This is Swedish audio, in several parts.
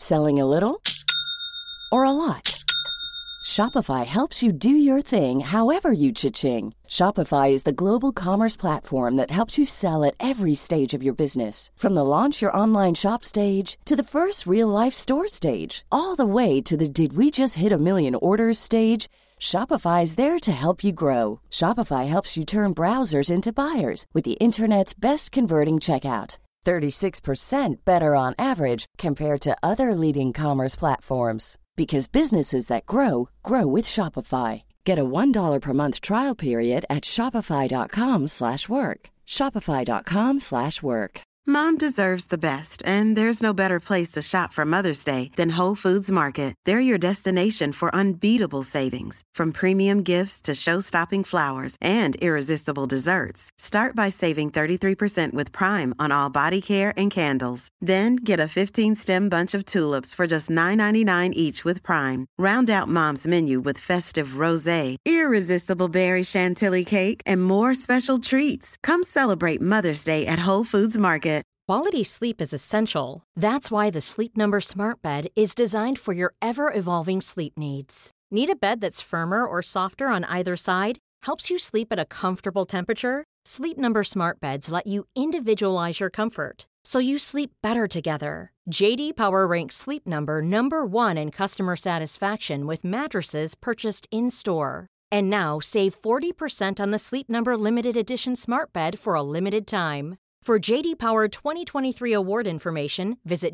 Selling a little or a lot? Shopify helps you do your thing however you cha-ching. Shopify is the global commerce platform that helps you sell at every stage of your business. From the launch your online shop stage to the first real-life store stage, all the way to the did we just hit a million orders stage. Shopify is there to help you grow. Shopify helps you turn browsers into buyers with the internet's best converting checkout. 36% better on average compared to other leading commerce platforms. Because businesses that grow, grow with Shopify. Get a $1 per month trial period at shopify.com/work. Shopify.com/work. Mom deserves the best, and there's no better place to shop for Mother's Day than Whole Foods Market. They're your destination for unbeatable savings, from premium gifts to show-stopping flowers and irresistible desserts. Start by saving 33% with Prime on all body care and candles. Then get a 15-stem bunch of tulips for just $9.99 each with Prime. Round out Mom's menu with festive rosé, irresistible berry chantilly cake, and more special treats. Come celebrate Mother's Day at Whole Foods Market. Quality sleep is essential. That's why the Sleep Number Smart Bed is designed for your ever-evolving sleep needs. Need a bed that's firmer or softer on either side? Helps you sleep at a comfortable temperature? Sleep Number Smart Beds let you individualize your comfort, so you sleep better together. J.D. Power ranks Sleep Number number 1 in customer satisfaction with mattresses purchased in-store. And now, save 40% on the Sleep Number Limited Edition Smart Bed for a limited time. For J.D. Power 2023 award information, visit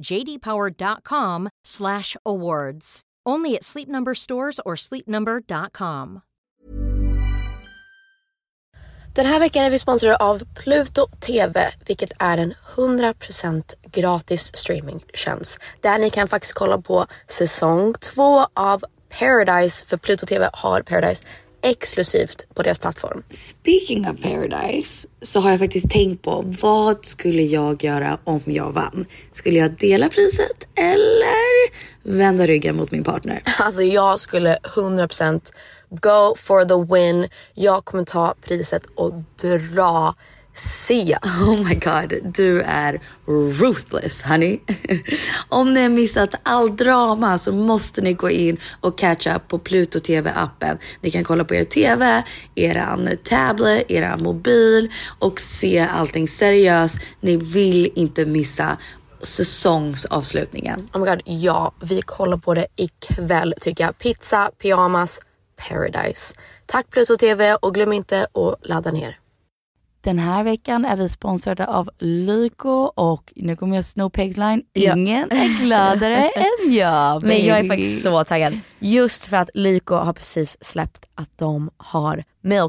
jdpower.com/awards. Only at Sleep Number stores or sleepnumber.com. Den här veckan är vi sponsrade av Pluto TV, vilket är en 100% gratis streamingtjänst. Där ni kan faktiskt kolla på säsong 2 av Paradise, för Pluto TV har Paradise exklusivt på deras plattform. Speaking of Paradise så har jag faktiskt tänkt på vad skulle jag göra om jag vann? Skulle jag dela priset eller vända ryggen mot min partner? Alltså jag skulle 100% go for the win. Jag kommer ta priset och dra Sia. Oh my god, du är ruthless, honey. Om ni har missat all drama så måste ni gå in och catch up på Pluto TV-appen. Ni kan kolla på er TV, eran tablet, eran mobil och se allting seriöst. Ni vill inte missa säsongsavslutningen. Oh my god, ja, vi kollar på det ikväll tycker jag. Pizza, pyjamas, Paradise. Tack Pluto TV och glöm inte att ladda ner. Den här veckan är vi sponsrade av Lyko och nu kommer jag sno pegline. Ingen är gladare än jag. Baby. Men jag är faktiskt så taggad. Just för att Lyko har precis släppt att de har milk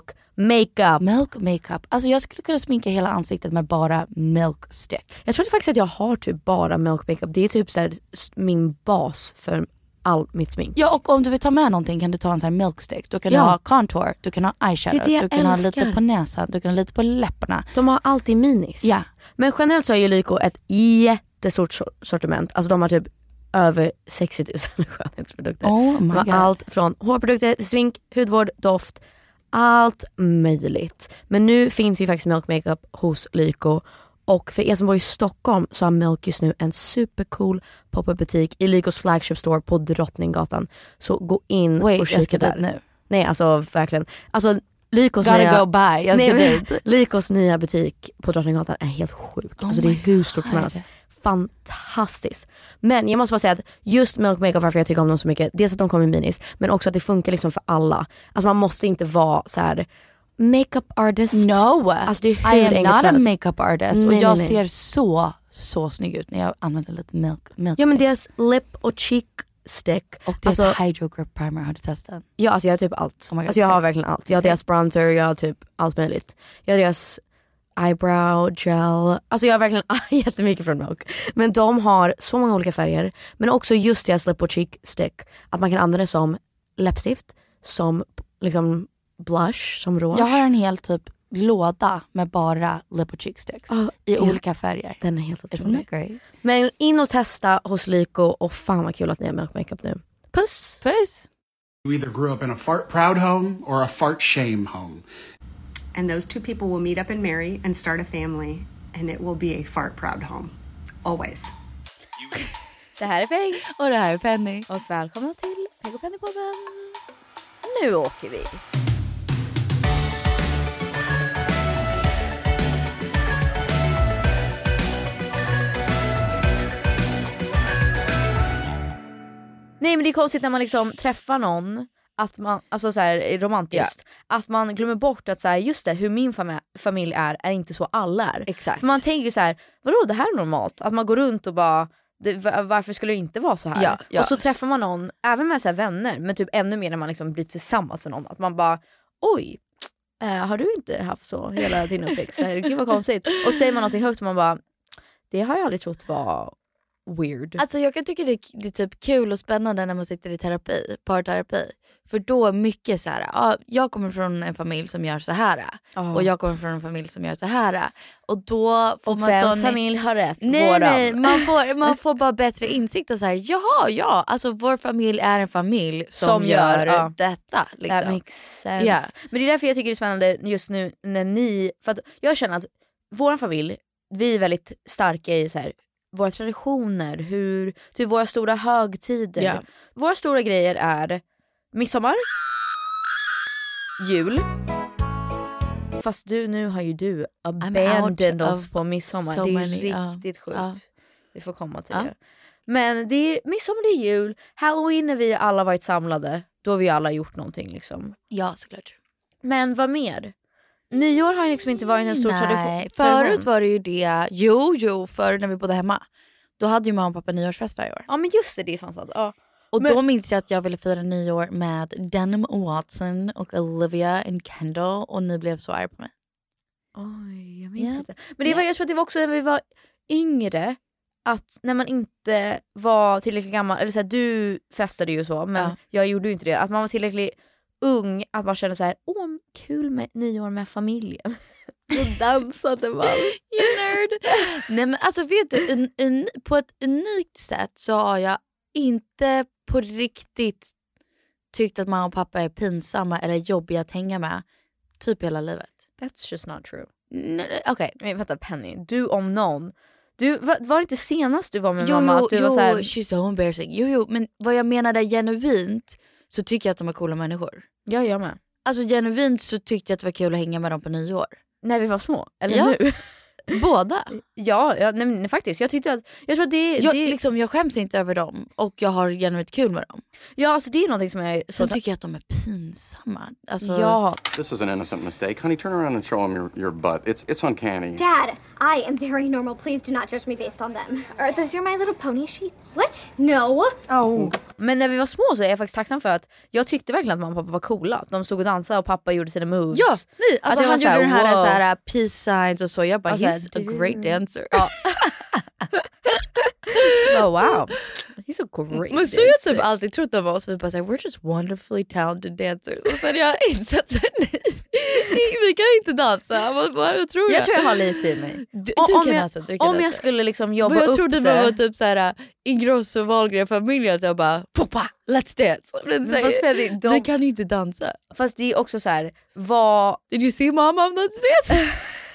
makeup. Alltså jag skulle kunna sminka hela ansiktet med bara milk stick. Jag tror faktiskt att jag har typ bara milk makeup. Det är typ så här min bas för all mitt smink. Ja, och om du vill ta med någonting kan du ta en sån här milk stick. Du kan ha contour, du kan ha eyeshadow, du kan ha lite på näsan, du kan ha lite på läpparna. De har alltid minis. Ja. Men generellt så är ju Lyko ett jättestort sortiment. Alltså de har typ över 60 000 skönhetsprodukter. Oh my God. Allt från hårprodukter, smink, hudvård, doft, allt möjligt. Men nu finns ju faktiskt milk makeup hos Lyko. Och för er som bor i Stockholm så har Milk just nu en supercool pop-up butik i Lykos flagship store på Drottninggatan. Så gå in och kika där. Nu. Nej, alltså verkligen. Alltså Lykos Lykos nya butik på Drottninggatan är helt sjuk. Alltså det är hur stort som helst. Fantastiskt. Men jag måste bara säga att just Milk Makeup, varför jag tycker om dem så mycket, dels att de kommer i minis, men också att det funkar liksom för alla. Alltså man måste inte vara så här makeup artist. No, alltså det är I am not a makeup artist. Och jag ser så snygg ut när jag använder lite milk Ja, men deras lip och cheek stick och deras hydro grip primer, har du testat? Ja, alltså jag har typ allt. Alltså jag har verkligen allt. Jag har deras bronzer, jag har typ allt möjligt. Jag har deras eyebrow gel. Alltså jag har verkligen jättemycket från Milk. Men de har så många olika färger. Men också just deras lip och cheek stick. Att man kan använda det som läppstift, som liksom blush, som rouge. Jag har en hel typ låda med bara lip och cheek sticks i olika färger. Den är helt otrolig. Men in och testa hos Lyko, och fan vad kul att ni har Milk Makeup nu. Puss! Puss! You either grew up in a fart proud home or a fart shame home. And those two people will meet up and marry and start a family, and it will be a fart proud home. Always. Det här är Peg. Och det här är Penny. Och välkomna till Peg och Penny-podden. Nu åker vi. Nej, men det är konstigt när man liksom träffar någon, att man, alltså så här romantiskt, att man glömmer bort att så här, just det, hur min familj är inte så alla är. Exakt. För man tänker ju så här, vadå, det här är normalt? Att man går runt och bara, varför skulle det inte vara så här? Ja. Och så träffar man någon, även med så här vänner, men typ ännu mer när man liksom blir tillsammans med någon, att man bara, oj, har du inte haft så hela din uppväxt? Gud vad konstigt. Och säger man någonting högt och man bara, det har jag aldrig trott var weird. Alltså jag kan tycka det är typ kul och spännande när man sitter i terapi, parterapi. För då är mycket så här, jag kommer från en familj som gör så här. Och jag kommer från en familj som gör så här. Och då får och man vem familj har rätt? Nej, man får bara bättre insikt och så här, ja, alltså vår familj är en familj som gör detta. Liksom. That makes sense. Yeah. Men det är därför jag tycker det är spännande just nu när ni, för att jag känner att vår familj, vi är väldigt starka i så här, våra traditioner, typ våra stora högtider. Yeah. Våra stora grejer är midsommar, jul. Fast nu har ju du abandoned oss på midsommar. So det är riktigt sjukt. Vi får komma till det. Men det är midsommar, det är jul. Halloween när vi alla varit samlade. Då har vi alla gjort någonting liksom. Ja, såklart. Men vad mer? Nyår har ju liksom inte varit en stor tradition. Förut var det ju det. Jo, förr när vi bodde hemma. Då hade ju mamma och pappa nyårsfest varje år. Ja, men just det fanns allt. Ja. Och då minns jag att jag ville fira nyår med Denim Watson och Olivia and Kendall. Och ni blev så arga på mig. Oj, jag minns inte. Men jag tror att det var också när vi var yngre. Att när man inte var tillräckligt gammal. Eller så här, du festade ju så. Men jag gjorde ju inte det. Att man var tillräckligt ung. Att man kände så här, kul med nyår med familjen. Då dansade man. You nerd. Nej, men alltså vet du, på ett unikt sätt så har jag inte på riktigt tyckt att mamma och pappa är pinsamma eller jobbiga att hänga med typ hela livet. That's just not true. Okej. Men vänta, Penny, du om någon. Var det inte senast du var med mamma? Att du var så här... she's so embarrassing. Jo, men vad jag menade genuint så tycker jag att de är coola människor. Ja, jag med. Alltså genuint så tyckte jag att det var kul att hänga med dem på nyår. När vi var små? Eller nu? Båda. Ja, nej, faktiskt. Jag tror att jag skäms inte över dem. Och jag har genuint kul med dem. Ja, alltså det är någonting som jag... Sen tycker jag att de är pinsamma. Alltså... Ja. This is an innocent mistake. Honey, turn around and show him your butt. It's uncanny. Dad, I am very normal. Please do not judge me based on them. Are those your My Little Pony sheets? What? No. Oh. Men när vi var små så är jag faktiskt tacksam för att jag tyckte verkligen att mamma och pappa var coola. De stod och dansade och pappa gjorde sina moves. Ja, nej. Alltså han gjorde den här, wow. så här peace signs och så. Jag bara, alltså, he's a great dancer. Ja. Oh, wow. He's a great men så jag typ alltid trott om oss. Vi bara såhär, we're just wonderfully talented dancers. Och sen jag insett att vi kan inte dansa. Vad tror jag? Jag tror jag har lite i mig. Om jag skulle liksom jobba upp det. Jag trodde det var typ såhär Ingrosso och Wahlgren familjen. Att jag bara, poppa, let's dance. Men det kan ju inte dansa. Fast det är också så här, Did you see mom on that dance?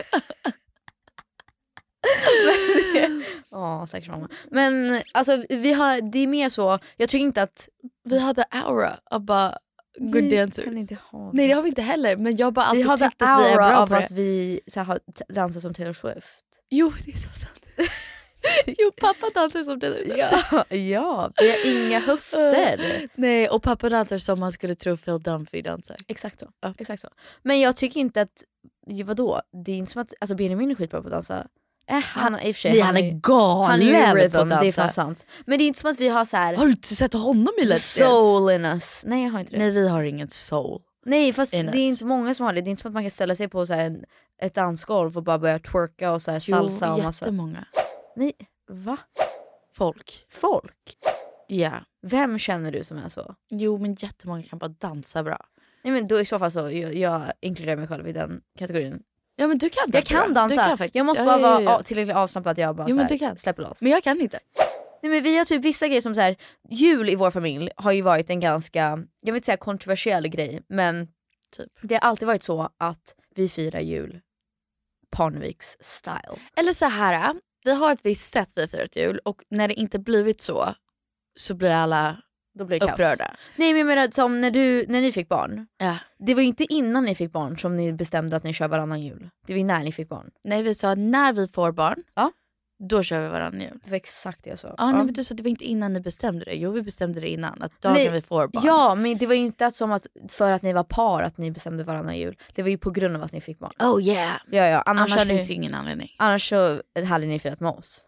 Säkert mamma. Men alltså det är mer så. Jag tror inte att vi hade aura av bara good dancers. Kan inte ha. Nej, det har vi inte heller. Men jag bara alltid tyckt att vi är bra av på att vi så här, har dansat som Taylor Swift. Jo, det är så sant. Jo, pappa dansar som Taylor Swift. Ja, vi har inga höfter. Nej, och pappa dansar som man skulle tro Phil Dunphy dansar. Exakt så. Exakt så. Men jag tycker inte att, vadå? Det är inte som att, alltså Benjamin är skitbra på att dansa. Han är galen. Han är ju rhythm, det är fan sant. Men det är inte som att vi har så här. Har du inte sett honom i Let's soul in us? Nej, jag har inte det. Nej, vi har ingen soul. Nej, fast det är inte många som har det. Det är inte som att man kan ställa sig på så här ett dansgolv och bara börja twerka och så här salsa och massa. Jättemånga. Nej, va? Folk? Ja. Vem känner du som är så? Jo, men jättemånga kan bara dansa bra. Nej, men då i så fall så jag inkluderar mig själv i den kategorin. Ja, men du kan dansa. Jag kan dansa. Jag måste bara vara tillräckligt avslappnad att jag bara släpper loss. Men jag kan inte. Nej, men vi har typ vissa grejer som så här, jul i vår familj har ju varit en ganska, jag vill inte säga kontroversiell grej, men typ. Det har alltid varit så att vi firar jul Parneviks style. Eller så här, vi har ett visst sätt vi firat jul och när det inte blivit så blir alla upprörda. Nej men jag menar som när ni fick barn. Ja. Det var ju inte innan ni fick barn som ni bestämde att ni kör varannan jul. Det var ju när ni fick barn. Nej, vi sa när vi får barn. Ja. Då kör vi varannan jul. Det var exakt det jag sa. Nej, men du sa att det var inte innan ni bestämde det. Jo, vi bestämde det innan. Att dagen vi får barn. Ja, men det var ju inte som att för att ni var par att ni bestämde varannan jul. Det var ju på grund av att ni fick barn. Oh yeah. Ja. Annars finns ju ingen anledning. Annars så hade ni firat med oss.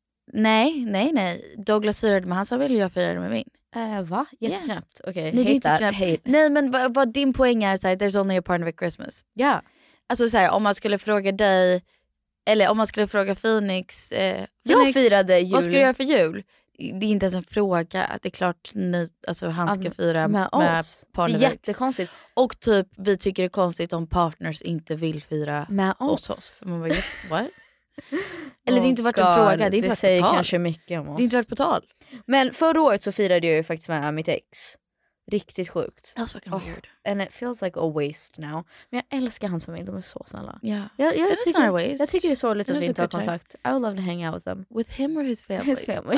Nej. Douglas firade med hans familj och jag firade med min. Va? Jätteknäppt. Okej. Nej, det är inte knäppt. Nej, men vad din poäng är såhär, there's only a partner at Christmas. Ja. Alltså såhär, om man skulle fråga dig, eller om man skulle fråga Phoenix, jag firade jul. Vad ska du göra för jul? Det är inte ens en fråga. Det är klart han ska fira med partner. Det är jättekonstigt. Och typ, vi tycker det är konstigt om partners inte vill fira med oss. Man bara, what? Eller det har inte varit en fråga. Det är inte säger kanske mycket om oss. Det är inte varit på tal. Men förra året så firade jag ju faktiskt med mitt ex. Riktigt sjukt. That was fucking weird. And it feels like a waste now. Men jag älskar hans familj, de är så snälla. Yeah. Jag tycker det är så lite att vi inte har kontakt. I would love to hang out with them. With him or his family? His family.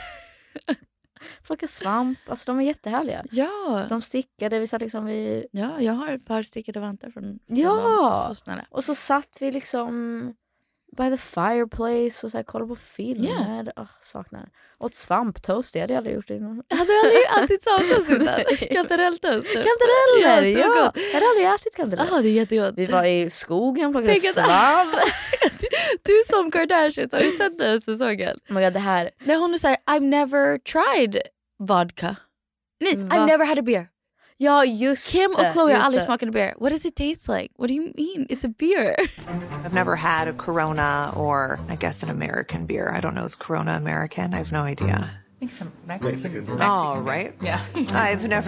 Plocka svamp, alltså de är jättehärliga. Ja. Så de stickade, vi satt liksom vid... Ja, jag har ett par stickade vantar från dem. Så snälla. Och så satt vi liksom by the fireplace och så här, kollade på filmer. Saknar. Åt svamptoast, det hade jag aldrig gjort innan. Hade du ju alltid svamptoast innan? Kantarelltoast. Kantareller, ja. Jag hade aldrig ätit kantareller. Det är jättegott. Vi var i skogen, plockade svamp. Du som Kardashian, har du sett den säsongen? Oh my God, det här. När hon säger I've never tried vodka. Nej, I've never had a beer. Ja, just Kim och Chloe har aldrig smakat beer. What does it taste like? What do you mean? It's a beer. I've never had a Corona or I guess an American beer. I don't know. Is Corona American? I have no idea. I think some Mexican. Oh, right? Yeah. I've never...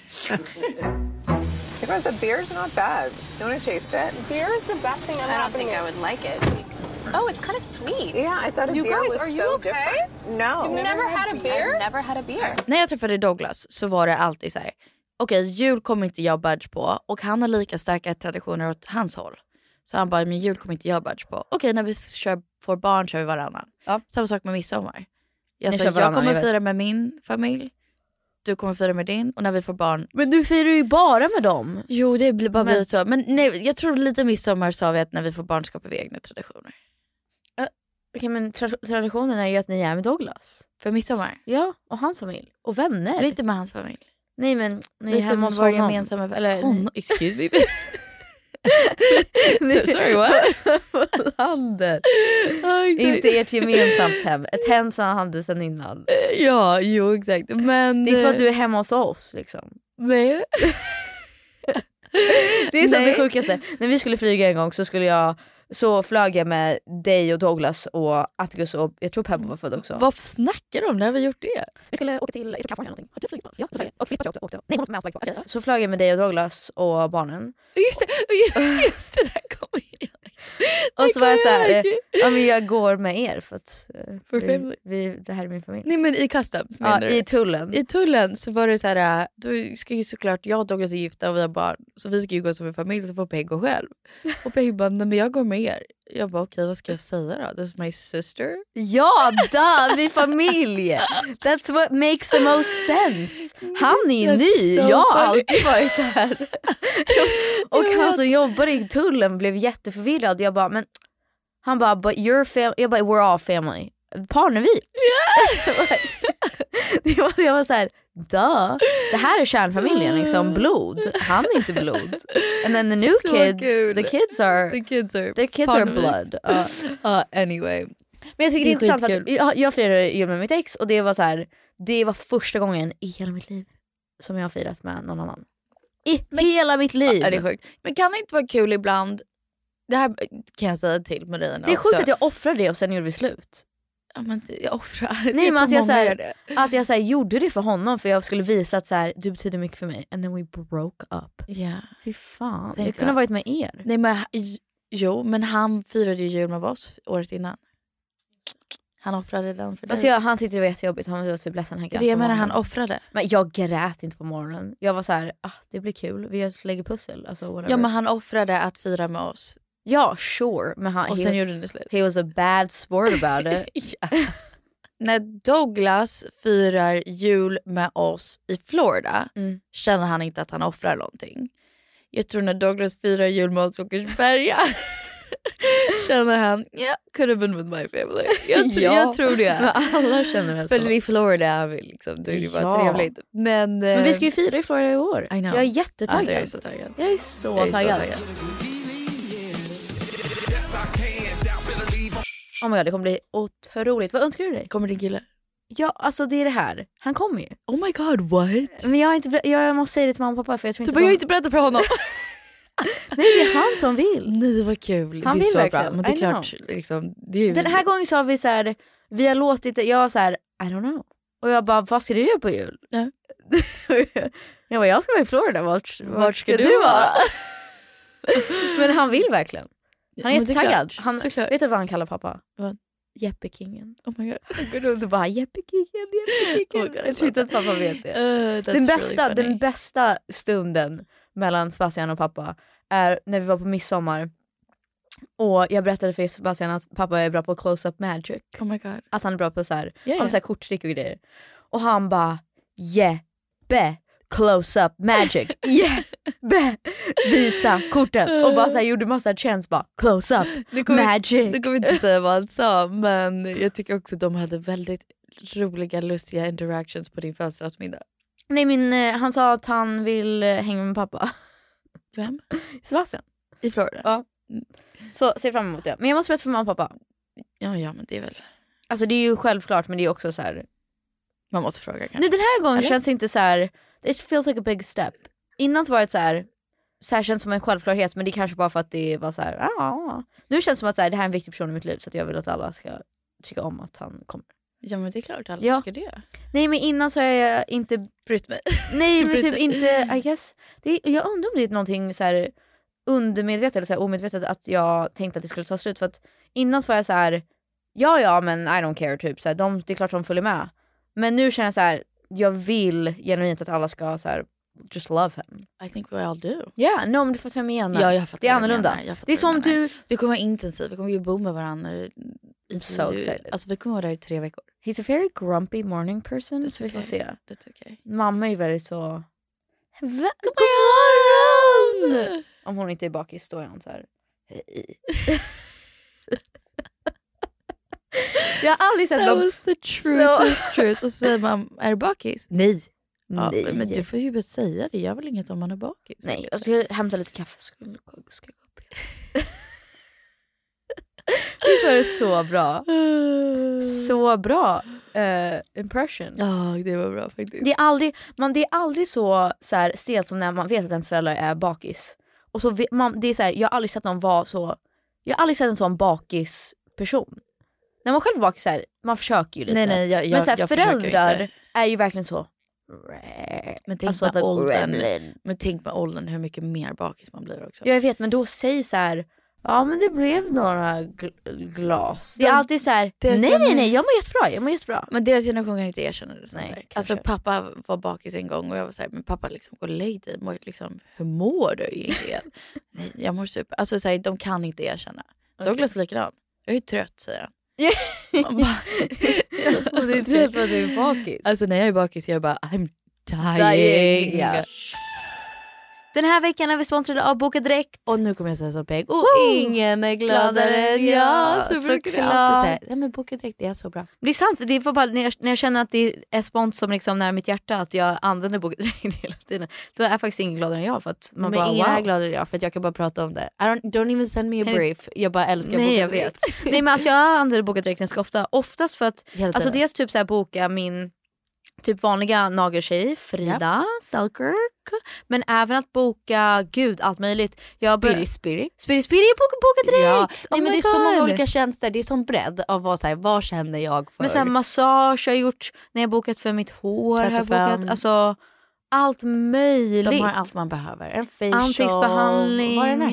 Because a beer's not bad. You want to taste it? Beer is the best thing ever happening. I don't think I would like it. Oh, it's kind of sweet. Yeah, I thought a beer was so different. No. You've never had a beer? I've never had a beer. När jag träffade Douglas så var det alltid så här. Okej, jul kommer inte jag budge på. Och han har lika starka traditioner åt hans håll. Så han bara, men jul kommer inte jag budge på. Okej, när vi får barn kör vi varannan. Ja. Samma sak med midsommar. Jag kommer fira med min familj. Du kommer fira med din. Och när vi får barn. Men du firar ju bara med dem. Jo, det blir bara blivit så. Men nej, jag tror lite midsommar sa vi att när vi får barn skapar vi egna traditioner. Okej, men traditionen är ju att ni är med Douglas. För midsommar? Ja, och hans familj. Och vänner. Vi är inte med hans familj. Nej, men ni är hemma hos honom. Gemensamma, eller honom. Excuse me. So, sorry, what? Landet. Inte ert gemensamt hem. Ett hem som han hade sedan innan. Ja, jo, exakt. Men det är inte att du är hemma hos oss, liksom. Nej. Det är så det sjukaste. När vi skulle flyga en gång så flög jag med dig och Douglas och Atticus och jag tror Pebbo var född också. Vad snackar du om? När har vi gjort det? Vi skulle åka till Kalifornien eller någonting. Har du flugit med oss? Ja, så och Filippa åkte. Nej, hon var med på. Så flög jag med dig och Douglas och barnen. Just det där kommer jag. Och så var jag så här, ja, men jag går med er för att det här är min familj. Nej, men i customs menar du? I tullen. I tullen så var det så här, då ska ju såklart jag och Douglas är gifta och vi har barn. Så vi ska ju gå som en familj, så får Peg gå själv. Och Peg bara, nej men jag går med er. Jag bara, okej, vad ska jag säga då? This is my sister. Ja, vi är familj. That's what makes the most sense. Han är ny, jag har alltid varit här. Och han som jobbar i tullen blev jätteförvirrad. Jag bara, men han bara, but you're family. Jag bara, we're all family. Parnevik. Yeah. Jag var så här, duh. Det här är kärnfamiljen, liksom blod. Han är inte blod. And then the new kids, the kids are blood. Anyway. Men jag tycker det är intressant för att jag firade jul med mitt ex och det var så här, det var första gången i hela mitt liv som jag har firat med någon annan. Hela mitt liv. Ja, det är sjukt. Men kan det inte vara kul ibland? Det här kan jag säga till Marina. Det är sjukt att jag offrade det och sen gjorde vi slut. Ja, men jag offrar. Nej, men att jag så här, gjorde det för honom för jag skulle visa att så här, du betyder mycket för mig. And then we broke up. Yeah. Fy fan. Jag kunde ha varit med er. Nej, men men han firade ju jul med oss året innan. Han offrade den för dig. Alltså han tyckte det var jättejobbigt. Han var typ ledsen. Det menar han offrade. Men jag grät inte på morgonen. Jag var så här, det blir kul. Vi lägger pussel. Alltså, ja, men han offrade att fira med oss. Ja, sure. Men och sen gjorde ni slut. He was a bad sport about it. När Douglas firar jul med oss i Florida känner han inte att han offrar någonting. Jag tror när Douglas firar jul med oss i Åkersberga känner han, could have been with my family. Jag tror det. Men alla känner väl så. För i Florida liksom, då är det bara trevligt. Men vi ska ju fira i Florida i år. I know. Jag är jättetaggad. Jag är så taggad. Jag är så taggad. Oh my god, det kommer bli otroligt. Vad önskar du dig? Kommer din kille? Ja, alltså det är det här. Han kommer ju. Oh my god, what? Men jag måste säga det till mamma och pappa för jag tror inte jag inte berätta för honom. Nej, det är han som vill. Nej, vad kul. Han det är vill så verkligen. bra. Men det är klart liksom, det är ju... Den här gången så har vi så här, vi har låtit, jag var så här, I don't know. Och jag bara, vad ska du göra på jul? Ja. Jag ska vara i Florida. Vart ska du vara? Men han vill verkligen. Han är jättetaggad. Vet du vad han kallar pappa? Vad? Jeppekingen. Oh my god. Han går runt och bara Jeppekingen. Oh jag tror inte att pappa vet det. Den bästa stunden mellan Sebastian och pappa är när vi var på midsommar. Och jag berättade för Sebastian att pappa är bra på close-up magic. Oh my god. Att han är bra på så här, så här korttrick och grejer. Och han bara Jeppe close-up magic. Visa korten. Och bara så här, gjorde massa chance bara close-up magic. Det kommer inte säga vad han sa. Men jag tycker också att de hade väldigt roliga, lustiga interactions på din födelsedagsmiddag. Nej, han sa att han vill hänga med pappa. Vem? Sebastian. I Florida? Ja. Så ser fram emot det. Men jag måste berätta för mamma och pappa. Ja, men det är väl... Alltså det är ju självklart, men det är också så här... Man måste fråga kanske. Nu den här gången känns det inte så här... It feels like a big step. Innan så var det så här känns som en självklarhet, men det är kanske bara för att det var så här... Nu känns det som att så här, det här är en viktig person i mitt liv, så att jag vill att alla ska tycka om att han kommer. Ja, men det är klart alla tycker det. Nej, men innan så har jag inte brytt mig. Nej, men typ inte, I guess. Jag undrar om det är någonting så här undermedvetet eller så här omedvetet att jag tänkte att det skulle ta slut. För att innan så var jag så här, ja, men I don't care typ. Så här, det är klart de följer med. Men nu känner jag så här, jag vill genuint att alla ska så här, just love him. I think we all do. Yeah, men du fattar vad jag menar. Ja, jag fattar. Det är annorlunda. Det är som du kommer vara intensiv. Vi kommer ju bo med varandra. I'm so excited. Alltså vi kommer vara där i 3 veckor. He's a very grumpy morning person. Så vi får se. That's okay. Mamma är väldigt så... God morgon! Om hon inte är bakis då är hon så här... Hej. Jag har aldrig sett någon... That was the truth. Och så säger man, är du bakis? Nej. Ja, nej. Men du får ju bara säga det. Jag vill inget om man är bakis. Nej, jag ska hämta lite kaffe. Ska jag gå upp igen. Det var så bra. Så bra impression. Ja, det var bra faktiskt. Det är aldrig så här stelt som när man vet att ens föräldrar är bakis. Och så det är så här, jag har aldrig sett någon vara så. Jag har aldrig sett en sån bakis person. När man själv är bakis så här, man försöker ju lite. Nej, men så här, föräldrar är ju verkligen så. Men tänk med åldern. Men tänk med åldern hur mycket mer bakis man blir också. Jag vet, men då säger så här. Ja, men det blev några glas. Det är alltid så här. Nej, jag mår jättebra. Men deras generation kan inte erkänna det. Nej, alltså pappa var bakis en gång och jag var så här, men pappa liksom, gå och lägg dig. Liksom, hur mår du egentligen? Nej, jag mår super. Alltså så här, de kan inte erkänna. Okay. Douglas är likadan. Jag är trött, säger han. Man bara, och du är trött för att du är bakis. Alltså när jag är bakis, jag bara, I'm dying. Yeah. Den här veckan är vi sponsrade av Boka Direkt. Och nu kommer jag säga så peg. Och ingen är gladare än jag. Så brukar jag alltid säga. Ja, men Boka Direkt, det är så bra. Det är sant, för det är bara när jag känner att det är spons som liksom nära mitt hjärta, att jag använder Boka Direkt hela tiden. Då är jag faktiskt ingen gladare än jag. För att man men bara, ingen är gladare än jag, för att jag kan bara prata om det. Don't even send me a brief. Jag bara älskar Boka Direkt. Nej, men alltså jag använder Boka Direkt ganska ofta. Oftast för att, alltså dels typ så här boka min typ vanliga nageltjej, Frida Selkirk. Men även att boka, allt möjligt. Spiri Boka Direkt. Ja. Nej, men det är så många olika tjänster. Det är som bredd av vad känner jag för. Men så här, massage har jag gjort när jag bokat för mitt hår. 35. Har bokat, alltså allt möjligt. De har allt man behöver. En facial. Ansiktsbehandling. Vad är det?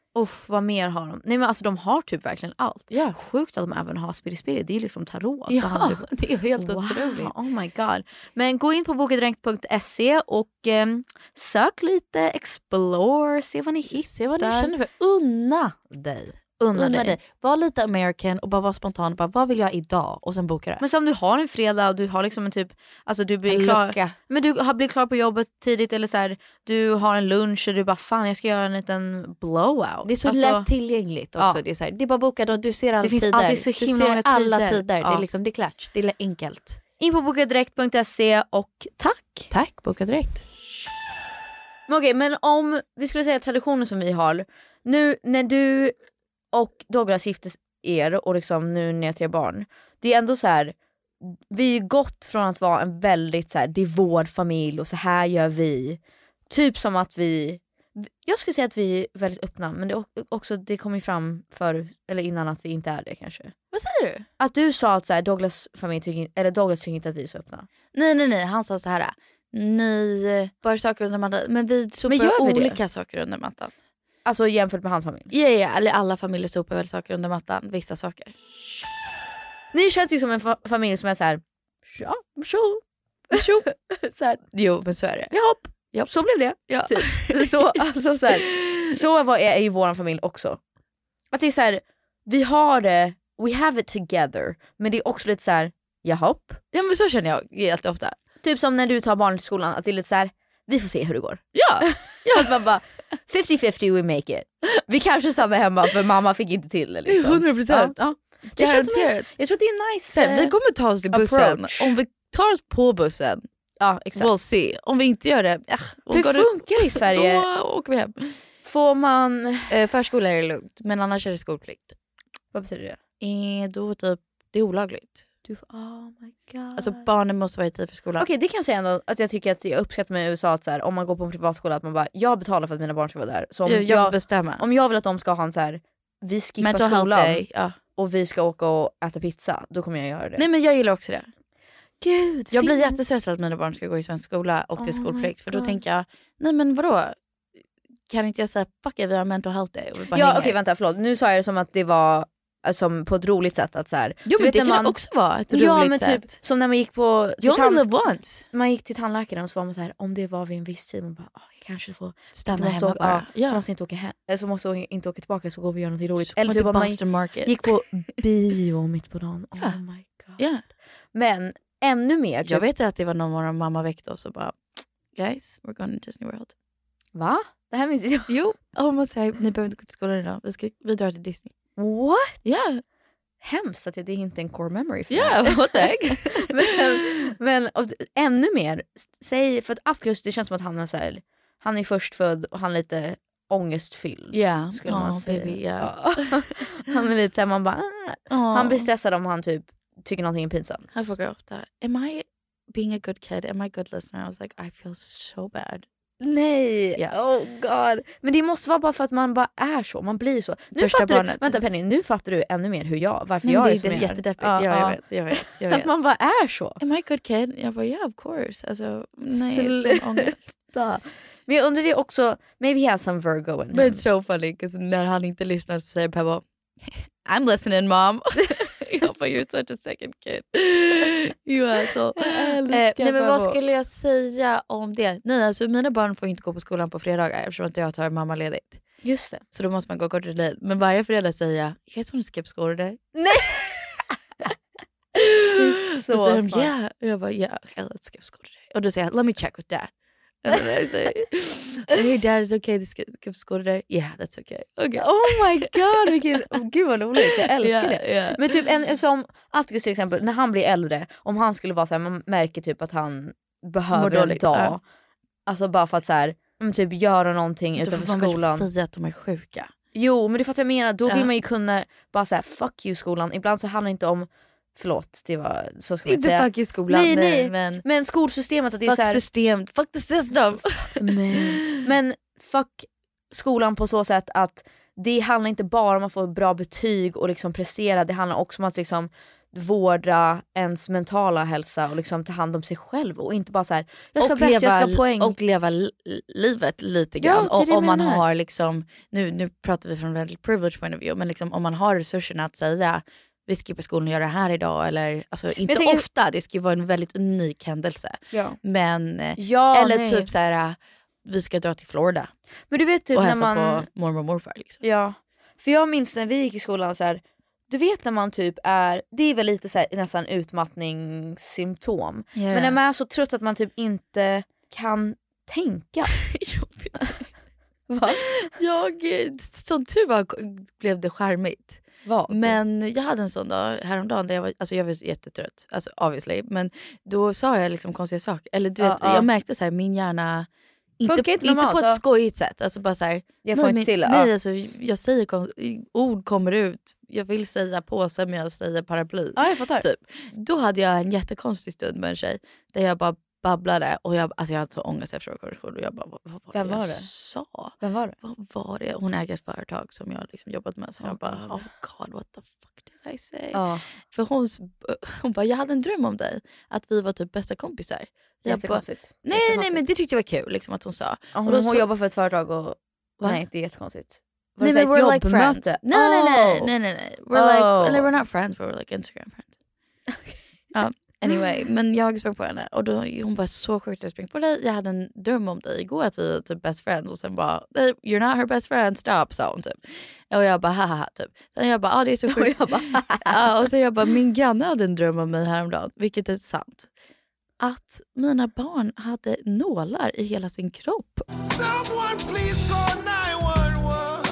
Vad mer har de? Nej men alltså de har typ verkligen allt. Ja. Sjukt att de även har spirit. Det är ju liksom tarot. Ja, det är helt otroligt. Oh my god. Men gå in på bokedränkt.se och sök lite, explore, se vad ni hittar. Se vad ni känner för. Unna dig. Unna dig. Var lite American och bara var spontan. Bara, vad vill jag idag? Och sen boka det. Men som du har en fredag och du har liksom en typ, alltså du blir klar. Men du har blivit klar på jobbet tidigt eller så här, du har en lunch och du bara fan jag ska göra en liten blowout. Det är så lätt tillgängligt också. Ja. Det är så här, det är bara bokat och du ser alla tider. Det finns alltid så himla många tider. Alla tider. Ja. Det är liksom, det är klart. Det är enkelt. In på bokadirekt.se och tack. Tack, Boka Direkt. Okej, men om vi skulle säga traditioner som vi har. Nu när du och Douglas giftes er och liksom nu ner till er barn. Det är ändå så här, vi är gått från att vara en väldigt så här, det är vår familj och så här gör vi. Typ som att jag skulle säga att vi är väldigt öppna, men det kommer ju fram eller innan att vi inte är det kanske. Vad säger du? Att du sa att så här, Douglas tycker inte att vi är så öppna. Nej, han sa så här. Ni bara saker under mattan, men vi sopar olika saker under mattan. Alltså jämfört med hans familj? Ja, eller alla familjer sopar väl saker under mattan, vissa saker. Ni känns ju som en familj som är så här. Ja, tjo. Så här. Jo, men så är det. Ja, så blev det. Ja. Typ. Så, alltså, så är ju vår familj också. Att det är så här, vi har det, we have it together. Men det är också lite så här, jahopp. Ja, men så känner jag jätteofta. Typ som när du tar barn till skolan, att det är lite så här, vi får se hur det går. Ja. Att man bara 50-50 we make it. Vi kanske stannar hemma för mamma fick inte till det liksom. 100%. Ja. Det känns som jag tror att det är nice. Vi kommer ta oss till bussen. Approach. Om vi tar oss på bussen. Ja, exakt. We'll see. Om vi inte gör det. Hur funkar det i Sverige? Då åker vi hem. Får man förskola är det lugnt, men annars är det skolplikt. Vad betyder det? Då typ det är olagligt. Oh my god. Alltså barnen måste vara i tid för skolan. Okej, det kan jag säga ändå att jag tycker att jag uppskattar med USA att så här, om man går på en privatskola att man bara, jag betalar för att mina barn ska vara där. Så om jag bestämmer. Om jag vill att de ska ha en så här, vi skippar skolan och vi ska åka och äta pizza, då kommer jag göra det. Nej, men jag gillar också det. Gud, jag blir jättestressad att mina barn ska gå i svensk skola och det är skolplikt. För då tänker jag, nej men vadå? Kan inte jag säga, fuck it, vi har mental health day. Ja, okej, vänta, förlåt. Nu sa jag det som att det var som på ett roligt sätt att så här, jo, men det kan också vara ett roligt sätt. Typ som när man gick på man gick till tandläkaren och så var man så här, om det var vid en viss tid man bara, jag kanske får stanna hemma bara. Så måste inte åka hem, så måste jag inte åka tillbaka, så går vi och gör något roligt. Eller typ man gick på bio mitt på dagen. Oh my god. Yeah. Men ännu mer typ. Jag vet att det var någon morgon mamma väckte oss och bara, guys, we're going to Disney World. Va? Det här minns jag. Jo, hon måste säga, ni behöver inte gå till skolan idag. Vi drar till Disney. What? Ja. Yeah. Hemskt att det är inte en core memory för mig. What the heck? men ännu mer, säg, för att Atticus, det känns som att han är så här, han är först född och han är lite ångestfylld. Yeah. Skulle man säga. Baby, yeah. Han är lite, man bara, han blir stressad om han typ tycker någonting är pinsamt. Han frågar ofta, am I being a good kid? Am I a good listener? I was like, I feel so bad. Nej, oh god. Men det måste vara bara för att man bara är så, man blir så. Nu fattar du, vänta Penny, nu fattar du ännu mer varför jag är som jag är. Det är jättedeppigt, jag vet. Att man bara är så. Am I a good kid? Jag bara, yeah of course. Alltså, nej, sån ångest. Men jag undrar det också, maybe he has some Virgo in him. But it's so funny, because när han inte lyssnar så säger Pebble, I'm listening mom. Jag bara, you're such a second kid. You asshole. Nej, men vad skulle jag säga om det? Nej, alltså mina barn får inte gå på skolan på fredagar eftersom att jag tar mammaledigt. Just det. Så då måste man gå kortare tid. Men varje fredag säger jag, you guys want to skip school today? Nej! Så smart. Yeah. Och jag bara, yeah, okay, let's skip school today. Och då säger jag, let me check with dad. And then I say, hey dad, it's okay to skip school today? Yeah, that's okay. Oh my god, gud vad roligt, jag älskar det. Yeah. Men typ en som Atticus till exempel, när han blir äldre, om han skulle vara så här, man märker typ att han behöver en dag. Alltså bara för att så här, typ göra någonting utanför skolan. Då får man väl säga att de är sjuka. Jo, men det fattar jag menar, då vill man ju kunna bara säga fuck you skolan. Ibland så handlar det inte om, förlåt, det var så ska man inte säga. Fuck you skolan. Nej. Men skolsystemet att det är så här, fuck the system. Men fuck skolan på så sätt att det handlar inte bara om att få bra betyg och liksom prestera. Det handlar också om att liksom vårda ens mentala hälsa och liksom ta hand om sig själv och inte bara så här, jag ska och bäst, leva, jag ska ha poäng. Och leva livet lite grann. Ja, det om man menar. har liksom, nu pratar vi från väldigt privileged point of view, men liksom, om man har resurserna att säga vi ska på skolan och göra det här idag, eller alltså inte tänker, ofta, det ska ju vara en väldigt unik händelse. Ja. Men Ja, eller nej. typ så här, vi ska dra till Florida. Men du vet typ och när hälsa man på mormor och morfar liksom. Ja, för jag minns när vi gick i skolan så här, du vet när man typ är, det är väl lite så här, nästan utmattningssymptom. Yeah. Men när man är så trött att man typ inte kan tänka. Va? Som tur var blev det charmigt. Vad? Men jag hade en sån dag häromdagen där jag var jättetrött. Alltså obviously. Men då sa jag liksom konstiga saker. Eller du vet, jag märkte så här, min hjärna inte på ett skojigt sätt. Alltså bara så här, jag får inte till. Nej, alltså, jag säger ord kommer ut. Jag vill säga påse men jag säger paraply. Ja, jag fattar. Typ. Då hade jag en jättekonstig stund med en tjej där jag bara babblade och jag hade så ångest efter korrektion och jag bara, Vem var det? Sa? Vem var det? Vad var det? Hon äger ett företag som jag liksom jobbat med, så jag bara, oh god, what the fuck did I say? För hon bara, jag hade en dröm om dig, att vi var typ bästa kompisar. Jättekonstigt. Nej, men det tyckte jag var kul liksom, att hon sa. Hon jobbar för ett företag och nej, det är jättekonstigt. Nej, men we're like friends. Nej. We're not friends, we're like Instagram friends. Anyway, men jag sprang på henne och då hon bara, så sjukt jag sprang på dig. Jag hade en dröm om dig igår att vi var typ best friends och sen bara, you're not her best friend, stop, sa hon typ. Och jag bara, haha, typ. Sen jag bara, det är så sjukt. Och sen jag bara, min granne hade en dröm om mig häromdagen, vilket är sant. Att mina barn hade nålar i hela sin kropp. Someone please call 911.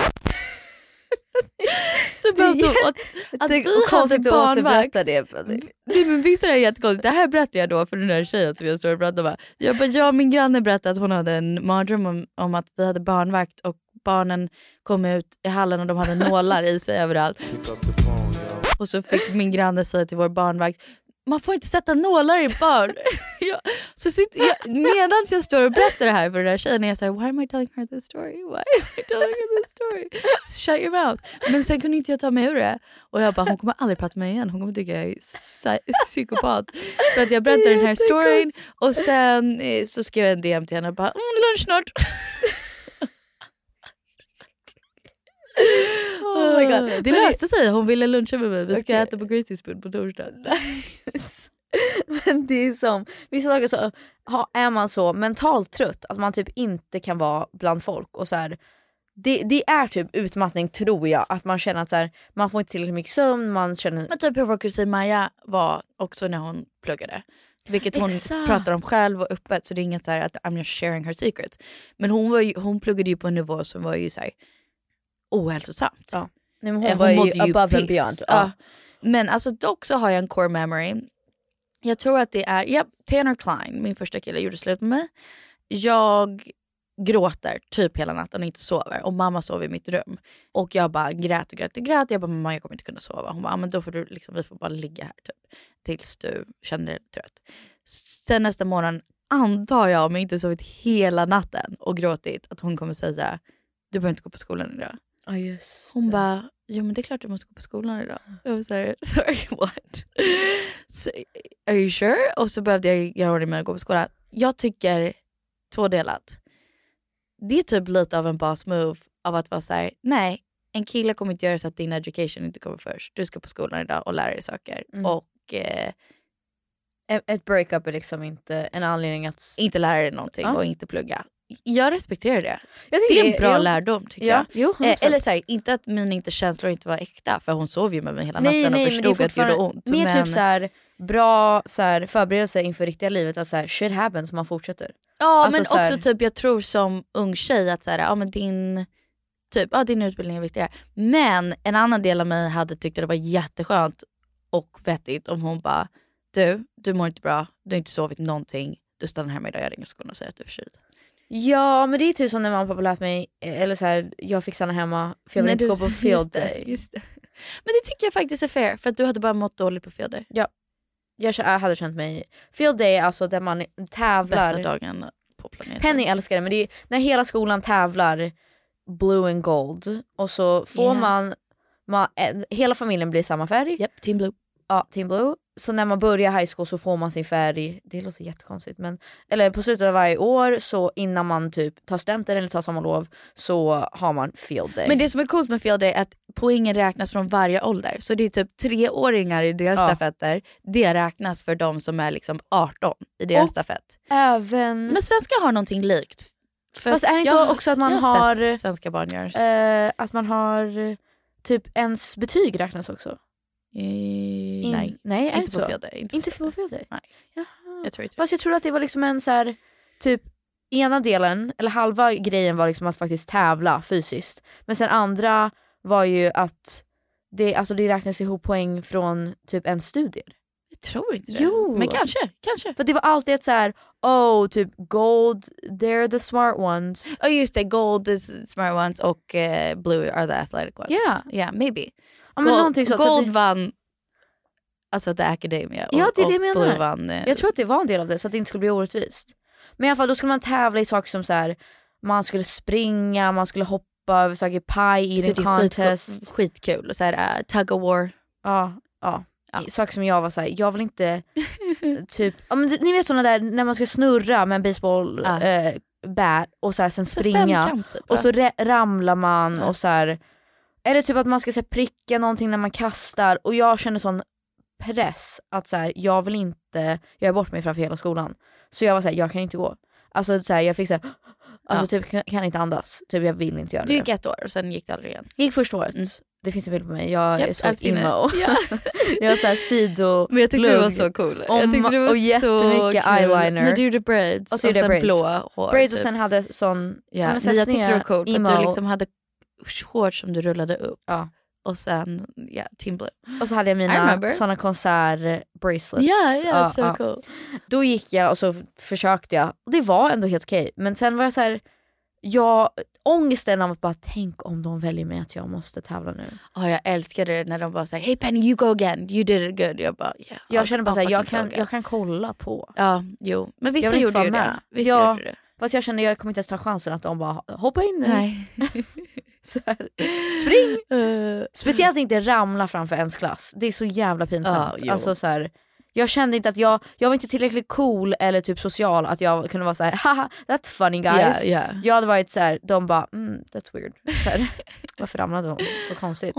Så behövde att vi hade barnvakt. Nej, men visst är det jättekonstigt. Det här berättade jag då för den här tjejen som jag står och pratar med. Min granne berättade att hon hade en mardröm om att vi hade barnvakt och barnen kom ut i hallen och de hade nålar i sig överallt. Och så fick min granne säga till vår barnvakt, man får inte sätta nålar i barn. Medan jag står och berättar det här för den här tjejen, jag säger, why am I telling her this story? Why am I telling her this story? Shut your mouth. Men sen kunde inte jag ta mig ur det. Och jag bara, hon kommer aldrig prata med mig igen. Hon kommer tycka jag är psykopat. För att jag berättar den här storyn. Och sen så skrev jag en DM till henne och bara, lunch snart. Oh my god. Det löste sig, hon ville luncha med mig. Vi ska äta på Greasy Spoon på torsdag. Men det är som vissa dagar så är man så mentalt trött att man typ inte kan vara bland folk och så här, det är typ utmattning, tror jag, att man känner att så här, man får inte tillräckligt mycket sömn, man känner. Men typ hur vår kusin Maja var också när hon pluggade, vilket hon pratar om själv och öppet, så det är inget så här att I'm just sharing her secrets. Men hon pluggade ju på en nivå som var ju så här ohälsosamt. Ja. Nej, men hon var ju above and beyond. Ja. Men alltså dock så har jag en core memory. Jag tror att det är Tanner Klein, min första kille, gjorde slut med mig. Jag gråter typ hela natten och inte sover. Och mamma sov i mitt rum. Och jag bara grät. Jag bara, mamma, jag kommer inte kunna sova. Hon bara, men då får du liksom, vi får bara ligga här typ tills du känner dig trött. Sen nästa morgon antar jag, om jag inte sovit hela natten och gråtit, att hon kommer säga, du behöver inte gå på skolan idag. Ja, just hon bara, jo men det är klart du måste gå på skolan idag. Jag var såhär, sorry, what? So, are you sure? Och så behövde jag göra ordning med att gå på skolan. Jag tycker tvådelat. Det är typ lite av en boss move av att vara såhär, nej, en kille kommer inte göra så att din education inte kommer först. Du ska på skolan idag och lära dig saker. Och ett breakup är liksom inte en anledning att inte lära dig någonting och inte plugga. Jag respekterar det. Det är en bra lärdom, tycker jag. Jo, eller så här, inte att mina inte känslor inte var äkta, för hon sov ju med mig hela natten och förstod att det gjorde ont. Mer men typ så här, bra så här, förberedelse inför riktiga livet, att så här, shit happens, man fortsätter. Ja, alltså, men också här, typ jag tror som ung tjej att så här, men din utbildning är viktigare. Men en annan del av mig hade tyckt att det var jätteskönt och vettigt om hon bara, du mår inte bra, du har inte sovit någonting, du stannar här med idag, jag ringer skolan och säger att du är förkyld. Ja, men det är typ som när mamma och pappa lät mig, eller så här, jag fick stanna hemma för jag vill inte gå på field day. Just det. Men det tycker jag faktiskt är fair, för att du hade bara mått dåligt på field day. Ja, jag hade känt mig, field day är alltså där man tävlar. Bästa dagen på planeten. Penny älskar det, men det är när hela skolan tävlar blue and gold och så får man hela familjen blir samma färg. Yep, team blue. Team Blue. Så när man börjar high school så får man sin färg. Det låter jättekonstigt, men eller på slutet av varje år, så innan man typ tar studenten eller tar sommarlov, så har man field day. Men det som är coolt med field day är att poängen räknas från varje ålder. Så det är typ 3-åringar i deras stafetter. Det räknas för de som är liksom 18 i deras stafett. Även... Men svenskar har någonting likt. Fast är det inte också att man har svenska barn gör att man har typ ens betyg räknas också? Nej, inte på så. field day. Inte på field day. Nej. Jaha. Jag tror inte. Fast jag tror att det var liksom en så här, typ ena delen eller halva grejen var liksom att faktiskt tävla fysiskt. Men sen andra var ju att det räknas ihop poäng från typ en studier. Jag tror inte det. Jo. Men kanske. För det var alltid ett så här, typ gold, they're the smart ones. Just det, gold is smart ones och blue are the athletic ones. Yeah, maybe. Ja, men någonting så gold att vann alltså The Academia och, det är det jag menar. blue vann. Jag tror att det var en del av det, så att det inte skulle bli orättvist. Men i alla fall, då skulle man tävla i saker som så här, man skulle springa, man skulle hoppa över saker, pie eating contest. Skitkul. Så här, tug of war. Ja. Saker som jag var så här, jag vill inte typ, ni vet såna där när man ska snurra med en baseball bat och så här, sen springa typ, och så ramlar man och så här, eller typ att man ska så här, pricka någonting när man kastar, och jag känner sån press att så här, jag vill inte göra bort mig framför hela skolan, så jag var så här, jag kan inte gå, alltså så här, jag fick så här, typ kan inte andas, typ jag vill inte göra det. Du gick 1 år och sen gick det aldrig igen. Jag gick första året. Det finns en bild på mig. Jag är så emo. Jag har så här sido. Men jag tyckte du var så cool. Jag tyckte du var och jättemycket eyeliner. När du gjorde braids och sen blå hår. Braids och sen hade sån... Ja, men jag tyckte det var cool. För att du liksom hade shorts som du rullade upp. Ja. Och sen, Team Blue. Och så hade jag mina såna konsert-bracelets. Ja, så cool. Då gick jag och så försökte jag. Och det var ändå helt okej. Men sen var jag så här... ångesten av att bara tänk om de väljer mig att jag måste tävla nu. Jag älskade det när de bara säger hey Penny, you go again, you did it good. Jag bara jag känner bara såhär, jag kan kolla på. Ja, jo. Men vissa gjorde ju det. Vissa gjorde det. Fast jag kände jag kommer inte ens ta chansen att de bara hoppa in nu. Nej. Så här, spring. Speciellt inte ramla framför ens klass. Det är så jävla pinsamt. Alltså så här, jag kände inte att jag var inte tillräckligt cool eller typ social att jag kunde vara så här, haha, that's funny guys. Jag hade varit så här, de bara, that's weird. Så här, varför ramlade de? Så konstigt.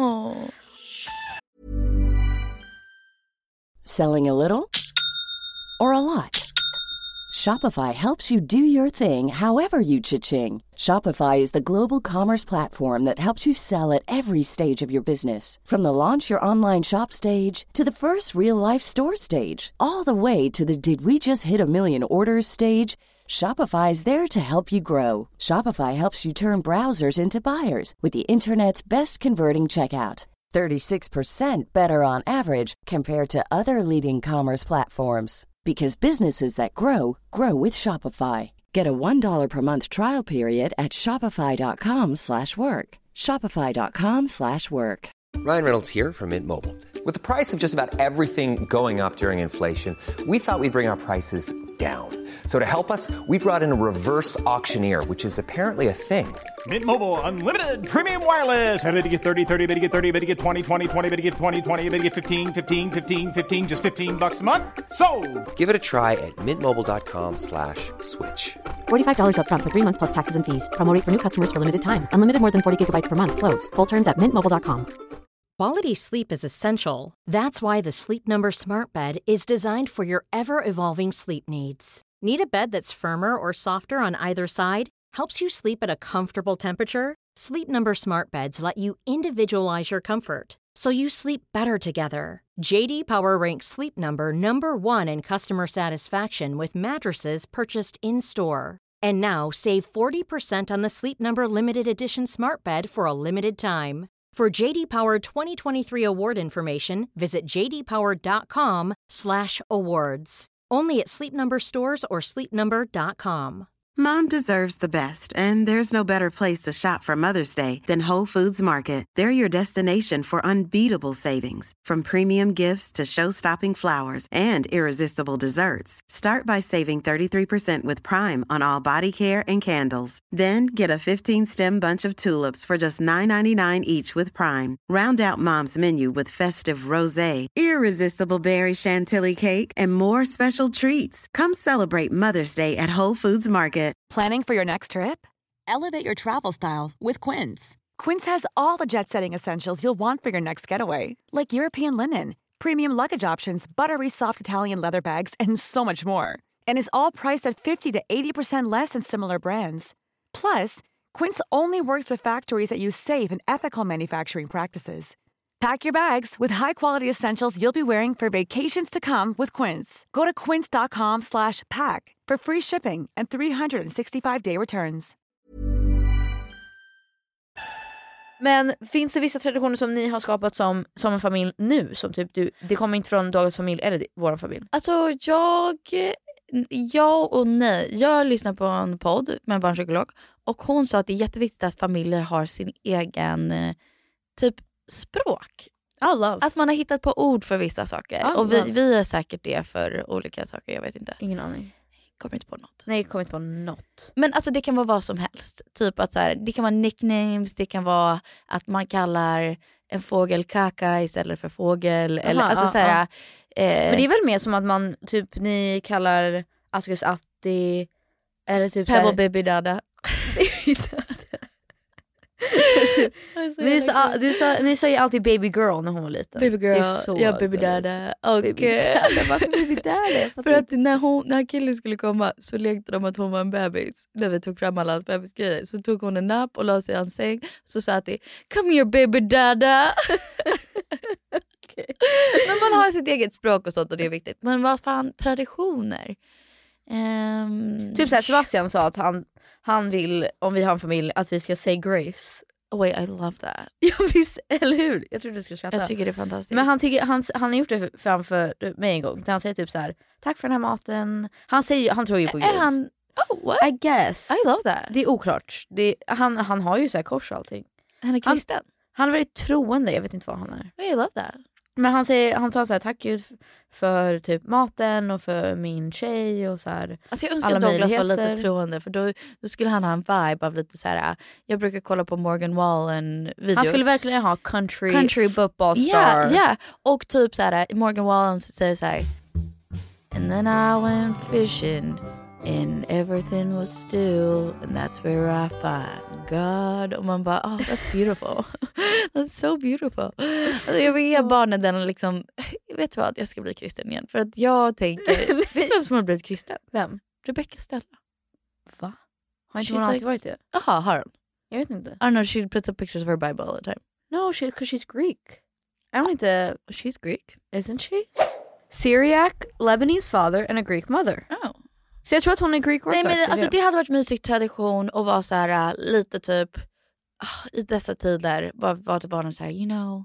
Selling a little or a lot? Shopify helps you do your thing however you cha-ching. Shopify is the global commerce platform that helps you sell at every stage of your business. From the launch your online shop stage to the first real-life store stage, all the way to the did we just hit a million orders stage. Shopify is there to help you grow. Shopify helps you turn browsers into buyers with the internet's best converting checkout. 36% better on average compared to other leading commerce platforms. Because businesses that grow, grow with Shopify. Get a $1 per month trial period at shopify.com/work. Shopify.com/work. Ryan Reynolds here from Mint Mobile. With the price of just about everything going up during inflation, we thought we'd bring our prices down. So to help us, we brought in a reverse auctioneer, which is apparently a thing. Mint Mobile Unlimited Premium Wireless. How to get 30, 30, bit to get 30, bit to get 20, 20, 20, bit to get 20, 20, bit to get 15, 15, 15, 15, just $15 a month? Sold! Give it a try at mintmobile.com/switch. $45 up front for 3 months plus taxes and fees. Promo rate for new customers for limited time. Unlimited more than 40 gigabytes per month. Slows full terms at mintmobile.com. Quality sleep is essential. That's why the Sleep Number Smart Bed is designed for your ever-evolving sleep needs. Need a bed that's firmer or softer on either side? Helps you sleep at a comfortable temperature? Sleep Number Smart Beds let you individualize your comfort, so you sleep better together. JD Power ranks Sleep Number #1 in customer satisfaction with mattresses purchased in-store. And now save 40% on the Sleep Number Limited Edition Smart Bed for a limited time. For JD Power 2023 award information, visit jdpower.com/awards. Only at Sleep Number stores or sleepnumber.com. Mom deserves the best, and there's no better place to shop for Mother's Day than Whole Foods Market. They're your destination for unbeatable savings, from premium gifts to show-stopping flowers and irresistible desserts. Start by saving 33% with Prime on all body care and candles. Then get a 15-stem bunch of tulips for just $9.99 each with Prime. Round out Mom's menu with festive rosé, irresistible berry chantilly cake, and more special treats. Come celebrate Mother's Day at Whole Foods Market. Planning for your next trip? Elevate your travel style with Quince. Quince has all the jet-setting essentials you'll want for your next getaway, like European linen, premium luggage options, buttery soft Italian leather bags, and so much more. And is all priced at 50 to 80% less than similar brands. Plus, Quince only works with factories that use safe and ethical manufacturing practices. Pack your bags with high-quality essentials you'll be wearing for vacations to come with Quince. Go to quince.com/pack for free shipping and 365-day returns. Men finns det vissa traditioner som ni har skapat som en familj nu? Som typ det kommer inte från Douglas familj eller vår familj? Alltså ja och nej. Jag lyssnar på en podd med en barnpsykolog och hon sa att det är jätteviktigt att familjer har sin egen typ språk. Att man har hittat på ord för vissa saker. Och vi är säkert det för olika saker, jag vet inte. Ingen aning. Kommer inte på något. Nej, kommer inte på något. Men alltså det kan vara vad som helst. Typ att så här, det kan vara nicknames, det kan vara att man kallar en fågel kaka istället för fågel. Eller, alltså så här, men det är väl mer som att man typ ni kallar Atticus Atti eller typ Pebble Baby Dada. Ni sa ju alltid baby girl när hon var liten. Baby girl, ja, baby dada. Och varför baby dada? För att när killen skulle komma så lekte de att hon var en bebis. När vi tog fram alla hans bebisgrejer så tog hon en napp och la sig i hans säng. Så sa att det, come here baby dada. Okay. Men man har sitt eget språk och sånt och det är viktigt. Men vad fan, traditioner? Typ såhär, Sebastian sa att han vill, om vi har en familj, att vi ska say grace. Oh wait, I love that. Ja visst, eller hur? Jag tror du skulle skratta. Jag tycker det är fantastiskt. Men han har gjort det framför mig en gång. Han säger typ så här: tack för den här maten. Han tror ju på Gud. What? I guess. I love that. Det är oklart. Han har ju så här kors och allting. Han är kristen. Han är väldigt troende, jag vet inte vad han är. I love that. Men han tar så här: tack Gud för typ maten och för min tjej och så här. Alltså jag önskar att Douglas var lite troende, för då skulle han ha en vibe av lite så här. Jag brukar kolla på Morgan Wallen videos. Han skulle verkligen ha country football star. Ja. Och typ så här, Morgan Wallen säger så här: and then I went fishing and everything was still and that's where I find God. Och man bara, oh, that's beautiful. That's so beautiful. Alltså jag vill ge barnen den liksom, vet du vad, jag ska bli kristen igen. För att jag tänker, vet du vem som har blivit kristen? Vem? Rebecca Stella. Va? Har inte hon alltid varit det? Jaha, har hon? Jag vet inte. I don't know, she puts up pictures of her Bible all the time. No, because she's Greek. I don't inte... She's Greek. Isn't she? Syriac, Lebanese father and a Greek mother. Oh. Så jag tror att hon är Greek orthodox. Nej men alltså det hade varit mysig tradition och vara så här lite typ i dessa tider var till barnen så här, you know,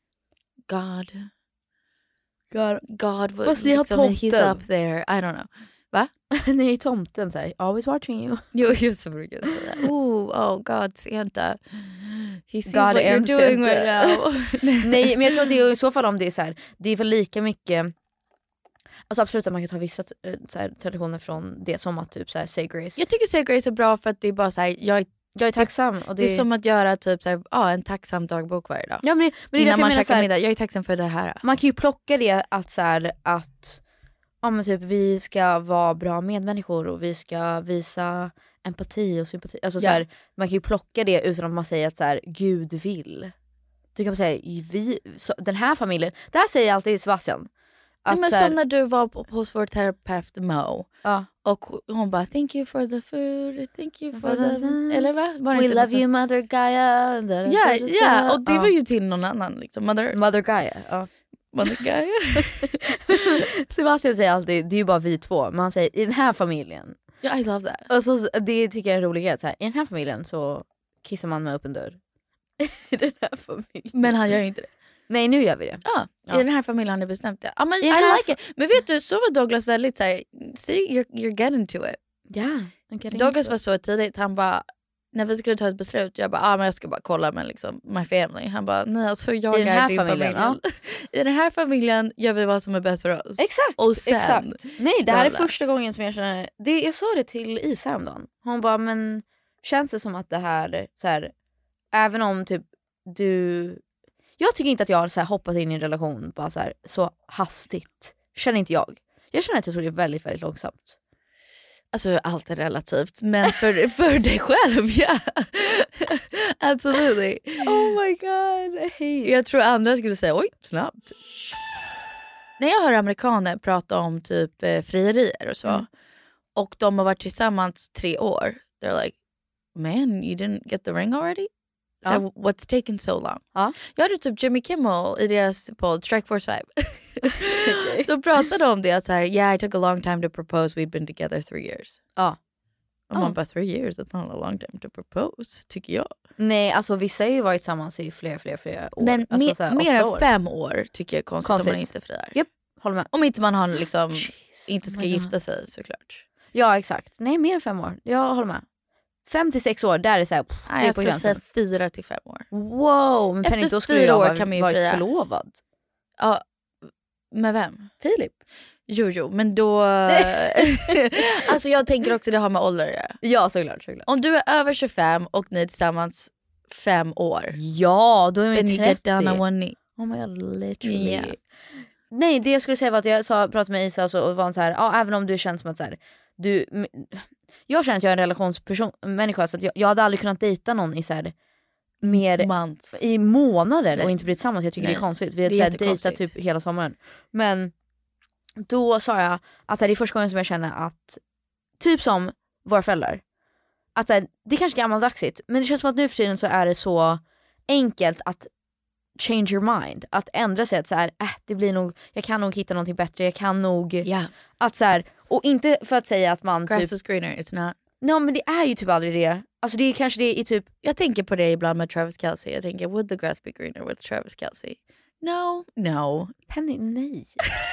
God was liksom, he's up there, I don't know. Va? Ni är tomten så här, always watching you. Jo, så brukar jag säga. Oh God, Santa. He sees God what you're doing Santa. right now. Nej, men jag tror att det är i så fall om det är så här, det är väl lika mycket. Alltså absolut att man kan ta vissa så här, traditioner från det, som att typ så här, say grace. Jag tycker say grace är bra för att det är bara så här, jag är tacksam. Och det är som att göra typ så här, en tacksam dagbok varje dag. Ja, men det är innan man käkar middag. Jag är tacksam för det här. Man kan ju plocka det att så här, att men typ vi ska vara bra medmänniskor och vi ska visa empati och sympati. Alltså så här, man kan ju plocka det utan att man säger att så här, Gud vill. Du kan säga den här familjen. Det här säger alltid Sebastian. Att, men som när du var hos vår terapeut Mo. Ja. Och hon bara, thank you for the food, thank you for the... Eller vad? We love you Mother Gaia. Ja, och det var ju till någon annan liksom. Mother Gaia, ja. Mother Gaia. Sebastian säger alltid, det är ju bara vi två. Men han säger, i den här familjen. Ja, I love that. Och så, det tycker jag är en rolig grej. Så här, i den här familjen så kissar man med öppen dörr. I den här familjen. Men han gör ju inte det. Nej, nu gör vi det. I den här familjen har ni bestämt det. Men I like it. Men vet du, så var Douglas väldigt så här, see, you're getting to it. Ja. Douglas var så tidigt, han bara, när vi skulle ta ett beslut, jag bara, men jag ska bara kolla med liksom my family. Han bara, nej alltså jag I den här är din familjen. Ja. I den här familjen gör vi vad som är bäst för oss. Exakt, och sen, exakt. Nej, det här är första gången som jag känner, jag sa det till Isa häromdagen. Hon bara, men känns det som att det här, så här, även om typ du, jag tycker inte att jag har så här hoppat in i en relation bara så hastigt. Känner inte jag. Jag känner att jag tog det väldigt, väldigt långsamt. Alltså allt är relativt, men för dig själv, ja. Absolutely. Oh my god, hey. Jag tror andra skulle säga, oj, snabbt. När jag hör amerikaner prata om typ frierier och så, och de har varit tillsammans 3 år, they're like, man, you didn't get the ring already? So what's taken so long? Jag hade typ Jimmy Kimmel i deras podd Strike Force 5. Så pratade om det att så här, yeah, I took a long time to propose. We'd been together 3 years. Och man bara 3 years, that's not a long time to propose, tycker jag. Nej, alltså vissa har ju varit tillsammans i flera år. Men alltså, mer än 5 år tycker jag är konstigt om man inte friar. Japp, håller med. Om inte man har liksom inte ska gifta sig såklart. Ja, exakt. Nej, mer än 5 år. Jag håller med. 5 till 6 år, där är så här, jag skulle säga 4 till 5 år. Wow, men Penny, då skulle jag ha varit förlovad. Ja, med vem? Filip. Jo, men då... alltså jag tänker också det har med ålder. Ja, såklart. Om du är över 25 och ni är tillsammans 5 år. Ja, då är vi 30. Get down on one knee. Oh my god, literally. Yeah. Nej, det jag skulle säga var att jag pratade med Isa och var så här, även om du känns som att så här, jag känner att jag är en relationsmänniska, så att jag hade aldrig kunnat dejta någon i så här mer i månader och inte bli tillsammans. Jag tycker det är konstigt. Vi hade dejtat typ hela sommaren. Men då sa jag att det är första gången som jag känner att typ som våra föräldrar, att det är kanske gammaldagsigt, men det känns som att nu för tiden så är det så enkelt att change your mind, att ändra sig, att så här, det blir nog, jag kan nog hitta någonting bättre, jag kan nog att så här, och inte för att säga att man grass typ is greener, it's not. No, men det är ju typ aldrig det. Alltså det är kanske det i typ, jag tänker på det ibland med Travis Kelce. Jag tänker, would the grass be greener with Travis Kelce? No. Penny, nej.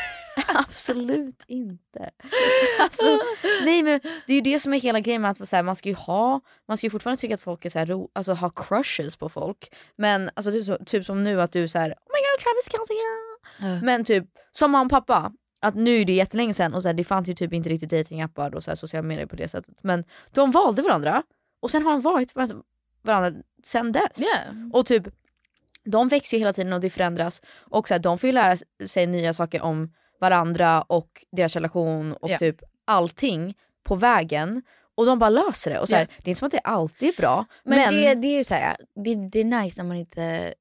Absolut inte. Alltså, nej, men det är ju det som är hela grejen med att så här, man ska ju fortfarande tycka att folk är så här, alltså ha crushes på folk. Men alltså typ som nu att du så här, oh my god, Travis Kelce. Men typ som mamma och pappa, att nu är det jättelänge sedan och så här, det fanns ju typ inte riktigt datingappar och så här, sociala medier på det sättet. Men de valde varandra och sen har de varit varandra sen dess. Och typ de växer ju hela tiden och det förändras. Och så här, de får ju lära sig nya saker om varandra och deras relation och typ allting på vägen. Och de bara löser det. Och så här, det är inte som att det alltid är bra. Men det är ju så här, det är nice när man inte,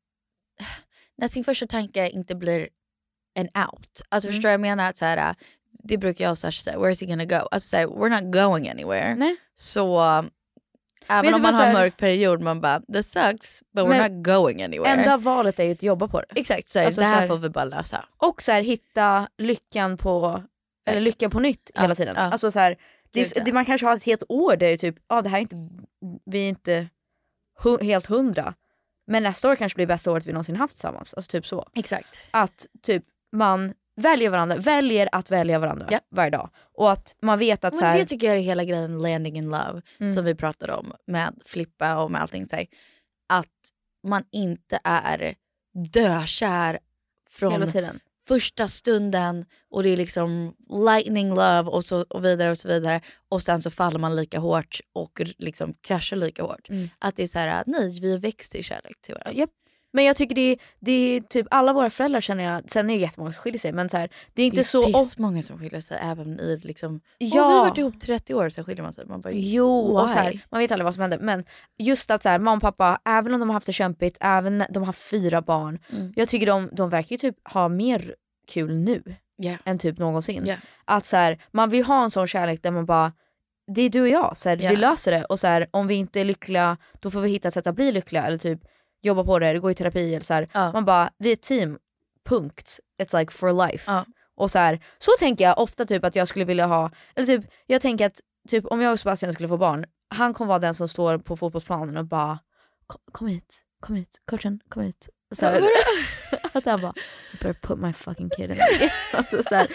när sin första tanke inte blir en out. Alltså förstår jag menar att så här, det brukar jag säga, where is he gonna go? Alltså så här, we're not going anywhere. Nej. Så även om man har en mörk period, man bara, this sucks, but we're not going anywhere. Enda valet är ju att jobba på det. Exakt, så alltså, det här får vi bara lösa. Och så här, hitta lyckan på nytt hela tiden. Alltså så här, man kanske har ett helt år där det är typ, det här är inte, vi är inte helt 100. Men nästa år kanske blir bästa året vi någonsin haft tillsammans. Alltså typ så. Exakt. Att typ man väljer att välja varandra varje dag. Och att man vet att så här, det tycker jag är hela grejen landing in love som vi pratade om med Flippa och med allting. Så här, att man inte är dökär från hela tiden. Första stunden och det är liksom lightning love och så och vidare och så vidare. Och sen så faller man lika hårt och liksom kraschar lika hårt. Att det är så här, nej, vi har växt i kärlek till varandra. Yep. Men jag tycker det är typ alla våra föräldrar känner jag, sen är det jättemånga som skiljer sig, men så här, det är inte så många som skiljer sig även i liksom, vi har varit ihop 30 år sen skiljer man sig. Man bara, och så här, man vet aldrig vad som händer, men just att så här, mamma och pappa, även om de har haft det kämpigt, även när de har 4 barn, jag tycker de verkar ju typ ha mer kul nu än typ någonsin. Att så här, man vill ha en sån kärlek där man bara, det är du och jag, så här, vi löser det, och så här, om vi inte är lyckliga, då får vi hitta ett sätt att bli lyckliga, eller typ jobba på det, gå i terapi eller så här. Man bara, vi är ett team, punkt. It's like for life. Och så här, så tänker jag ofta typ att jag skulle vilja ha, eller typ, jag tänker att typ om jag och Sebastian skulle få barn, han kommer vara den som står på fotbollsplanen och bara, kom hit, coachen, kom hit. Och så här, att han bara, you better put my fucking kid in. Alltså, så här.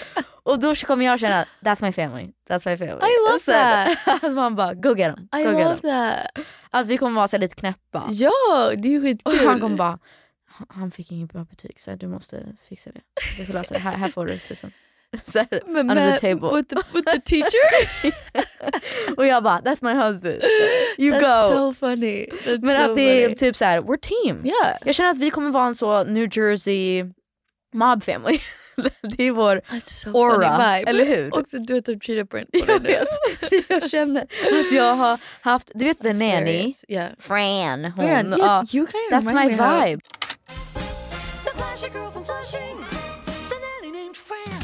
Och då kommer jag känna, that's my family. That's my family. I love that. Man bara, go get them. I love that. Att vi kommer vara så lite knäppa. Ja, det är ju skitkul. Och han kommer bara, han fick inget bra betyg så du måste fixa det. Du får lösa det. Här får du 1000. Så här, under the table. With the teacher? Och jag bara, that's my husband. You That's go. That's so funny. Men so att det är funny. typ så här, we're team. Yeah. Jag känner att vi kommer vara en så New Jersey mob family. Det är vår so aura, eller hur? Också du har typ cheatat på jag vet. Jag känner att jag har haft, du vet The Nanny, yeah. Fran, hon. Yeah, you kind of that's my vibe. The Flashy girl from Flushing, the nanny named Fran.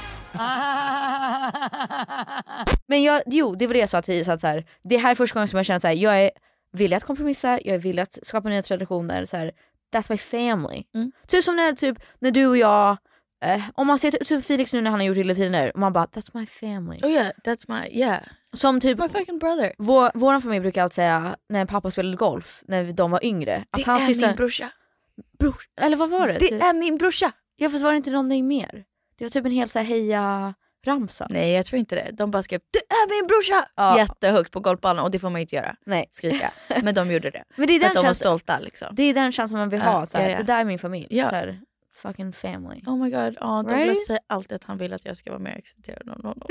Men det var det jag sa till så att så här, det här är första gången som jag känner att så här, jag är villig att kompromissa, jag är villig att skapa nya traditioner så här, that's my family. Typ som när du och jag om man ser typ Felix nu när han har gjort rutiner och man bara, that's my family. Oh yeah, that's my, yeah. Som typ my fucking brother. Våran familj brukar alltid säga när pappa spelade golf när de var yngre. Det att hans är syster, min brorsa. Eller vad var det? Det är min brorsa. Jag fast var det inte någonting mer? Det var typ en hel så här heja ramsa. Nej, jag tror inte det. De bara skrev, det är min brorsa! Ja. Jättehögt på golfbanan och det får man inte göra. Nej. Skrika. Men de gjorde det. Men det är den för att de var stolta liksom. Det är den känslan man vill ha. Så här, ja. Det där är min familj. Ja. Så här, fucking family. Oh my god. Douglas right? säger alltid att han vill att jag ska vara mer accepterad av honom.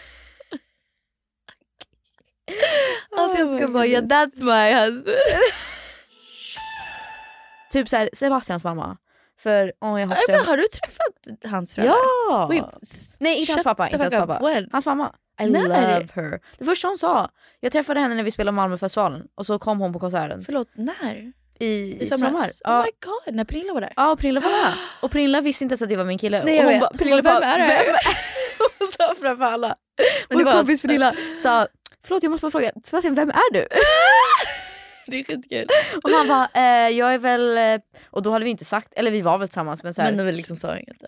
Att jag ska vara, that's my husband. Typ såhär, Sebastians mamma. För jag hoppas men har du träffat hans föräldrar? Ja! Nej, inte hans pappa. Hans mamma. I love her. Det första hon sa, jag träffade henne när vi spelade Malmöfestivalen. Och så kom hon på konserten. Förlåt, när? I sommar. Oh my god, när Pernilla var där. Ja, Pernilla var där. Och Pernilla visste inte ens att det var min kille. Nej, och hon vet. Bara, Pernilla vem är det? Hon sa framför alla. Men det var kompis Pernilla sa, förlåt jag måste bara fråga, Sebastian, vem är du? Det är skitkul. Och han bara, jag är väl, och då hade vi inte sagt, eller vi var väl tillsammans, men så här, men vi liksom sa inget.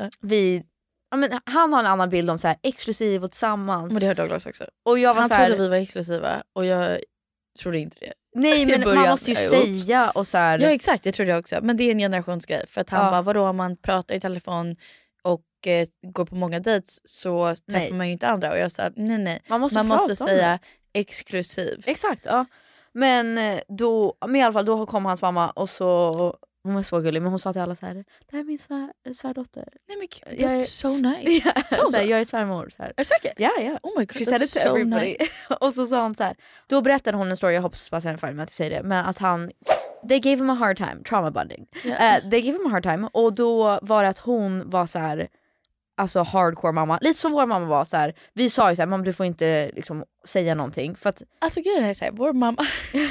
Han har en annan bild om så här exklusiv och tillsammans. Men det har Douglas också. Och jag var han så här, trodde vi var exklusiva och jag trodde inte det. Nej, men man måste ju säga och så här. Ja exakt, det trodde jag också. Men det är en generationsgrej. För att han bara, vadå om man pratar i telefon och går på många dates så träffar man ju inte andra. Och jag sa, nej. Man måste säga exklusiv. Exakt, ja. Men i alla fall då kom hans mamma och så, hon var så gullig, men hon sa till alla så här, det här är min svärdotter. Nej men gud, that's so nice. Så jag är svärmor. Så här. Är du säker? Ja. Oh my god, she said it to everybody. Nice. Och så sa hon så här, då berättade hon en story, jag hoppas att jag är färdig med att säga det, men att they gave him a hard time, trauma bonding. Yeah. They gave him a hard time, och då var det att hon var så här, alltså hardcore mamma, lite som vår mamma var så här. Vi sa ju så här, mamma du får inte liksom säga någonting för att alltså grejen är så här, vår mamma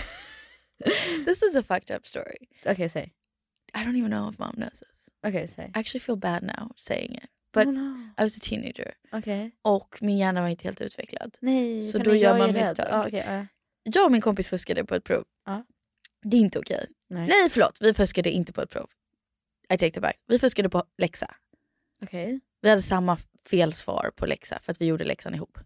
this is a fucked up story. Okay, say. I don't even know if mom knows this. Okay, say. I actually feel bad now saying it. But I was a teenager. Okay. Och min hjärna var inte helt utvecklad. Nej, så då gör man misstag. Okay, Jag och min kompis fuskade på ett prov. Det är inte okej. Nej, förlåt. Vi fuskade inte på ett prov. I take it back. Vi fuskade på läxa. Okay. Vi hade samma felsvar på läxa för att vi gjorde läxan ihop.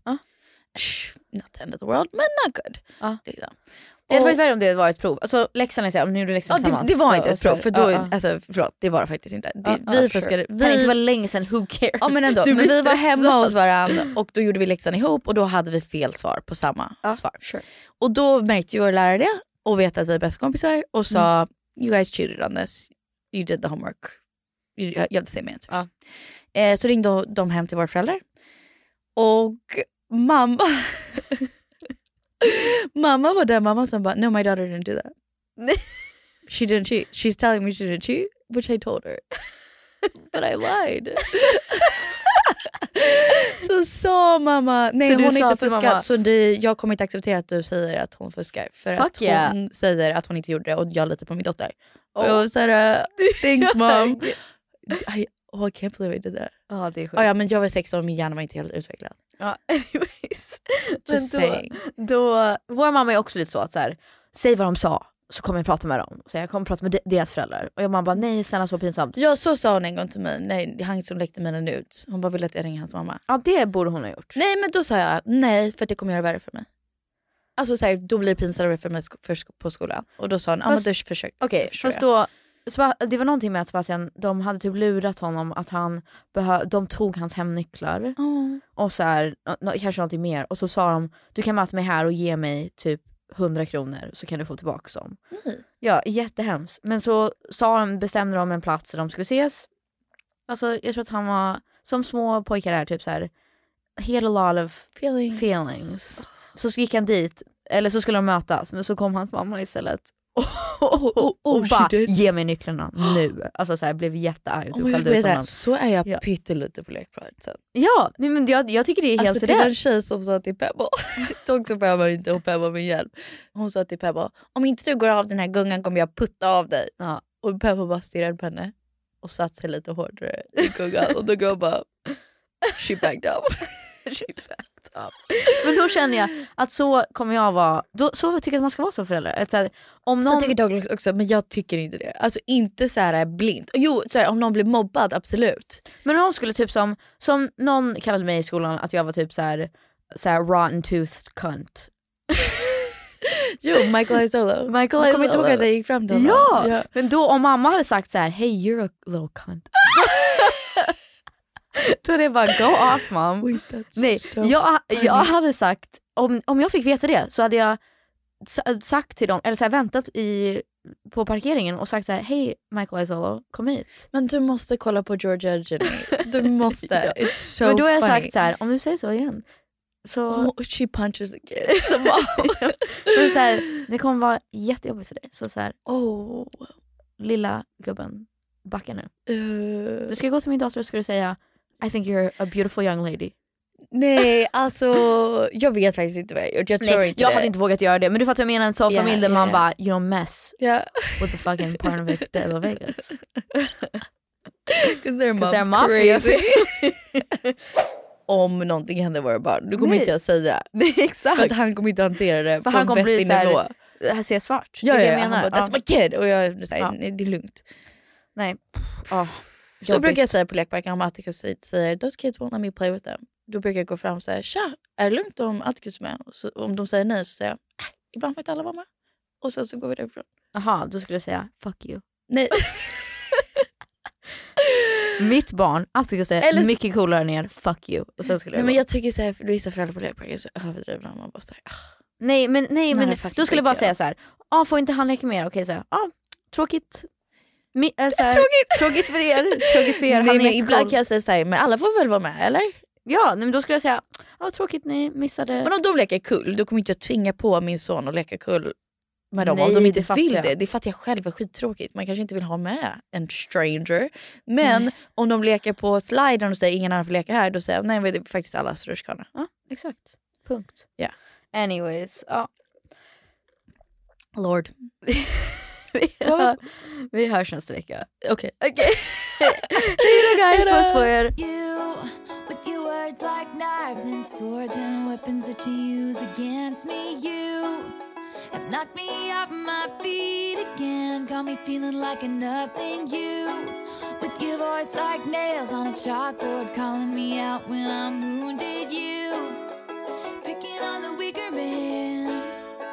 Not the end of the world, men not good. Liksom. Det hade varit värre om det var ett prov. Alltså läxan är så här, om ni gjorde läxan tillsammans. Det var inte ett prov, för då, alltså förlåt, det var det faktiskt inte. Vi fuskade. Det kan inte vara länge sedan, who cares? Ja men ändå, men vi var hemma hos varandra och då gjorde vi läxan ihop och då hade vi fel svar på samma svar. Sure. Och då märkte ju vår lärare det och vet att vi är bästa kompisar och sa, you guys cheated on this. You did the homework. You have the same answers. Så ringde de hem till våra föräldrar. Och mamma mamma var där, mamma som bara, no my daughter didn't do that. She didn't cheat. She's telling me she didn't cheat, which I told her. But I lied. Så sa mamma, nej hon har inte fuskat, så jag kommer inte acceptera att du säger att hon fuskar. För att hon säger att hon inte gjorde det och jag litar på min dotter. Och jag sa, thanks mom. I can't believe I did that. Det är sjukt. Ja, men jag var 16 och min hjärna var inte helt utvecklad. Anyways. Just saying. Då, vår mamma är också lite så att så här, säg vad de sa så kommer jag prata med dem. Så jag kommer prata med deras föräldrar. Och jag mamma bara, nej snälla så pinsamt. Ja, så sa hon en gång till mig. Nej, han som läckte mina nudes. Hon bara ville att jag ringer hans mamma. Ja, det borde hon ha gjort. Nej, men då sa jag nej, för det kommer göra värre för mig. Alltså så här, då blir det pinsamt för mig på skolan. Och då sa hon, men du försöker. Okej, fast då det var någonting med att Sebastian, de hade typ lurat honom att han de tog hans hemnycklar och så här, kanske någonting mer, och så sa de, du kan möta mig här och ge mig typ 100 kronor så kan du få tillbaka dem. Ja, jättehemskt. Men så bestämde de en plats där de skulle ses. Alltså jag tror att han var, som små pojkar är, typ så här, he had a lot of feelings. Så gick han dit, eller så skulle de mötas, men så kom hans mamma istället och bara, ge mig nycklarna nu. Alltså så här, blev jättearg. Så är jag pyttelite på lekplatsen. Ja, nej, men jag tycker det är helt rätt. Det var en tjej som sa till Pebble, tog så Pebble inte och Pebble med hjälp. Hon sa till Pebble, om inte du går av den här gungan kommer jag putta av dig. Ja. Och Pebble bara stirrade på henne och satt sig lite hårdare i gungan. Och då går bara, she backed up. Men då känner jag att så kommer jag vara, så tycker jag att man ska vara som förälder. Så här, om någon... Så tycker Douglas också, men jag tycker inte det. Alltså inte så här blint. Jo, så här, om någon blir mobbad, absolut. Men om någon skulle typ som någon kallade mig i skolan att jag var typ så här rotten toothed cunt. Jo, Michael Isolo. Jag kommer inte ihåg att jag gick fram till honom. Ja, men då om mamma hade sagt så här, hey, you're a little cunt. Då är det bara, go off mom. Wait, nej, so jag hade sagt, om jag fick veta det så hade jag sagt till dem, eller så här, väntat på parkeringen och sagt så här, hej Michael Isolo, kom hit. Men du måste kolla på Georgia Jenny. Du måste. Ja. It's so men då har jag funny. sagt så här, om du säger så igen så she punches again. Men så här, det kommer vara jättejobbigt för dig. Så här, lilla gubben, backa nu. Du ska gå till min dator och ska du säga, I think you're a beautiful young lady. Nej, alltså jag vet faktiskt inte vad jag gjort. Jag hade inte vågat göra det. Men du fattar vad jag menar, en sån familj där man bara, you don't mess with the fucking Parnevik de Las Vegas. Because their mom's crazy. Om någonting händer våra barn, då kommer inte jag säga. Nej, exakt. För att han kommer inte hantera det för på han kommer en vettig nivå. Det här ser svart. Ja, det jag menar. Bara, that's my kid. Och jag säger, nej, det är lugnt. Nej. Så brukar jag säga på lekparken om Atticus säger, those kids won't let me play with them. Då brukar jag gå fram och säga, tja, är det lugnt om Atticus är med? Så, om de säger nej så säger jag, ibland får inte alla vara med. Och sen så går vi därifrån. Jaha, då skulle jag säga, fuck you. Nej. Mitt barn, Atticus är mycket coolare än er, fuck you. Och sen skulle jag men jag tycker så här, vissa föräldrar på lekparken är så överdrivna. Man bara säger, nej men då skulle jag bara säga så här, får inte han leka mer? Okej, så här, tråkigt. Tråkigt för er. Tråkigt för er. Nej, men ibland kan jag säga så här, men alla får väl vara med, eller? Ja, men då skulle jag säga, tråkigt ni missade. Men om de leker kull, då kommer inte jag tvinga på min son att leka kull med dem. Nej, om de inte vill det. Det fattar jag själv är skittråkigt. Man kanske inte vill ha med en stranger. Men om de leker på sliden och säger ingen annan får leka här, då säger jag, nej men det är faktiskt allas rutschkana. Ja, exakt. Punkt. Ja. Anyways, Lord. Vi hörs nästa vecka. Okej. Hej då guys, puss på er. You, with your words like knives and swords and weapons that you use against me. You have knocked me off my feet again, got me feeling like a nothing. You, with your voice like nails on a chalkboard, calling me out when I'm wounded. You, picking on the weaker man.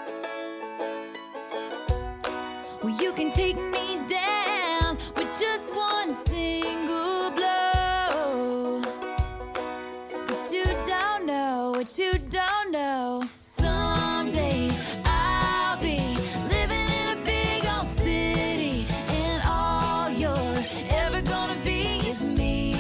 Well, you can take me down with just one single blow. But you don't know what you don't know. Someday I'll be living in a big old city, and all you're ever gonna be is me.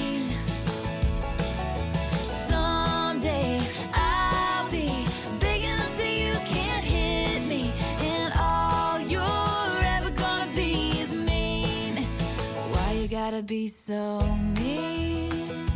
Someday I'll be big enough so you can't hit me, and all you're ever gonna be is mean. Why you gotta be so mean?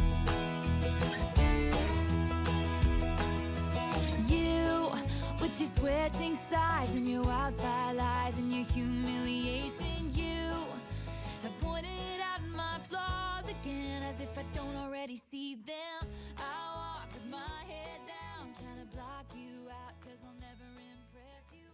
You, with your switching sides and your wildfire lies and your humiliation, you have pointed out my flaws again as if I don't already see them. I walk with my head down, trying to block you out, 'cause I'll never impress you.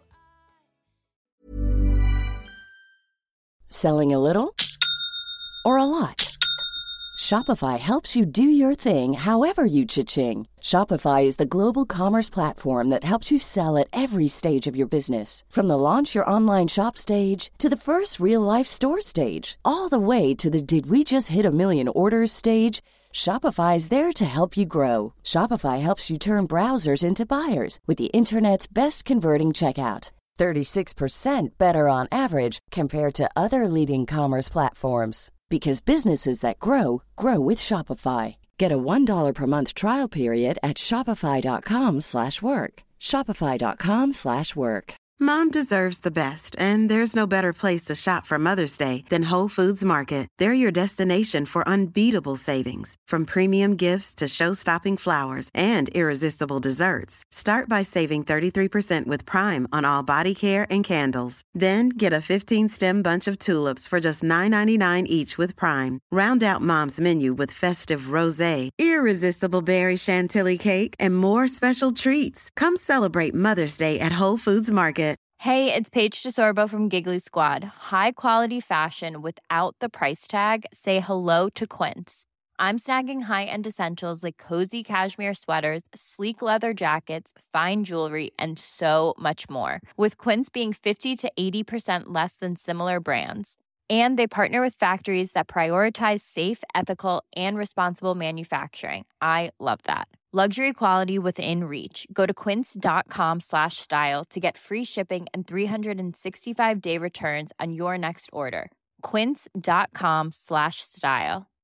Selling a little or a lot? Shopify helps you do your thing however you cha-ching. Shopify is the global commerce platform that helps you sell at every stage of your business. From the launch your online shop stage to the first real-life store stage, all the way to the did we just hit a million orders stage. Shopify is there to help you grow. Shopify helps you turn browsers into buyers with the internet's best converting checkout. 36% better on average compared to other leading commerce platforms. Because businesses that grow, grow with Shopify. Get a $1 per month trial period at shopify.com/work. Shopify.com/work. Mom deserves the best, and there's no better place to shop for Mother's Day than Whole Foods Market. They're your destination for unbeatable savings, from premium gifts to show-stopping flowers and irresistible desserts. Start by saving 33% with Prime on all body care and candles. Then get a 15-stem bunch of tulips for just $9.99 each with Prime. Round out Mom's menu with festive rosé, irresistible berry chantilly cake, and more special treats. Come celebrate Mother's Day at Whole Foods Market. Hey, it's Paige DeSorbo from Giggly Squad. High quality fashion without the price tag. Say hello to Quince. I'm snagging high-end essentials like cozy cashmere sweaters, sleek leather jackets, fine jewelry, and so much more. With Quince being 50 to 80% less than similar brands. And they partner with factories that prioritize safe, ethical, and responsible manufacturing. I love that. Luxury quality within reach. Go to quince.com/style to get free shipping and 365-day returns on your next order. Quince.com/style.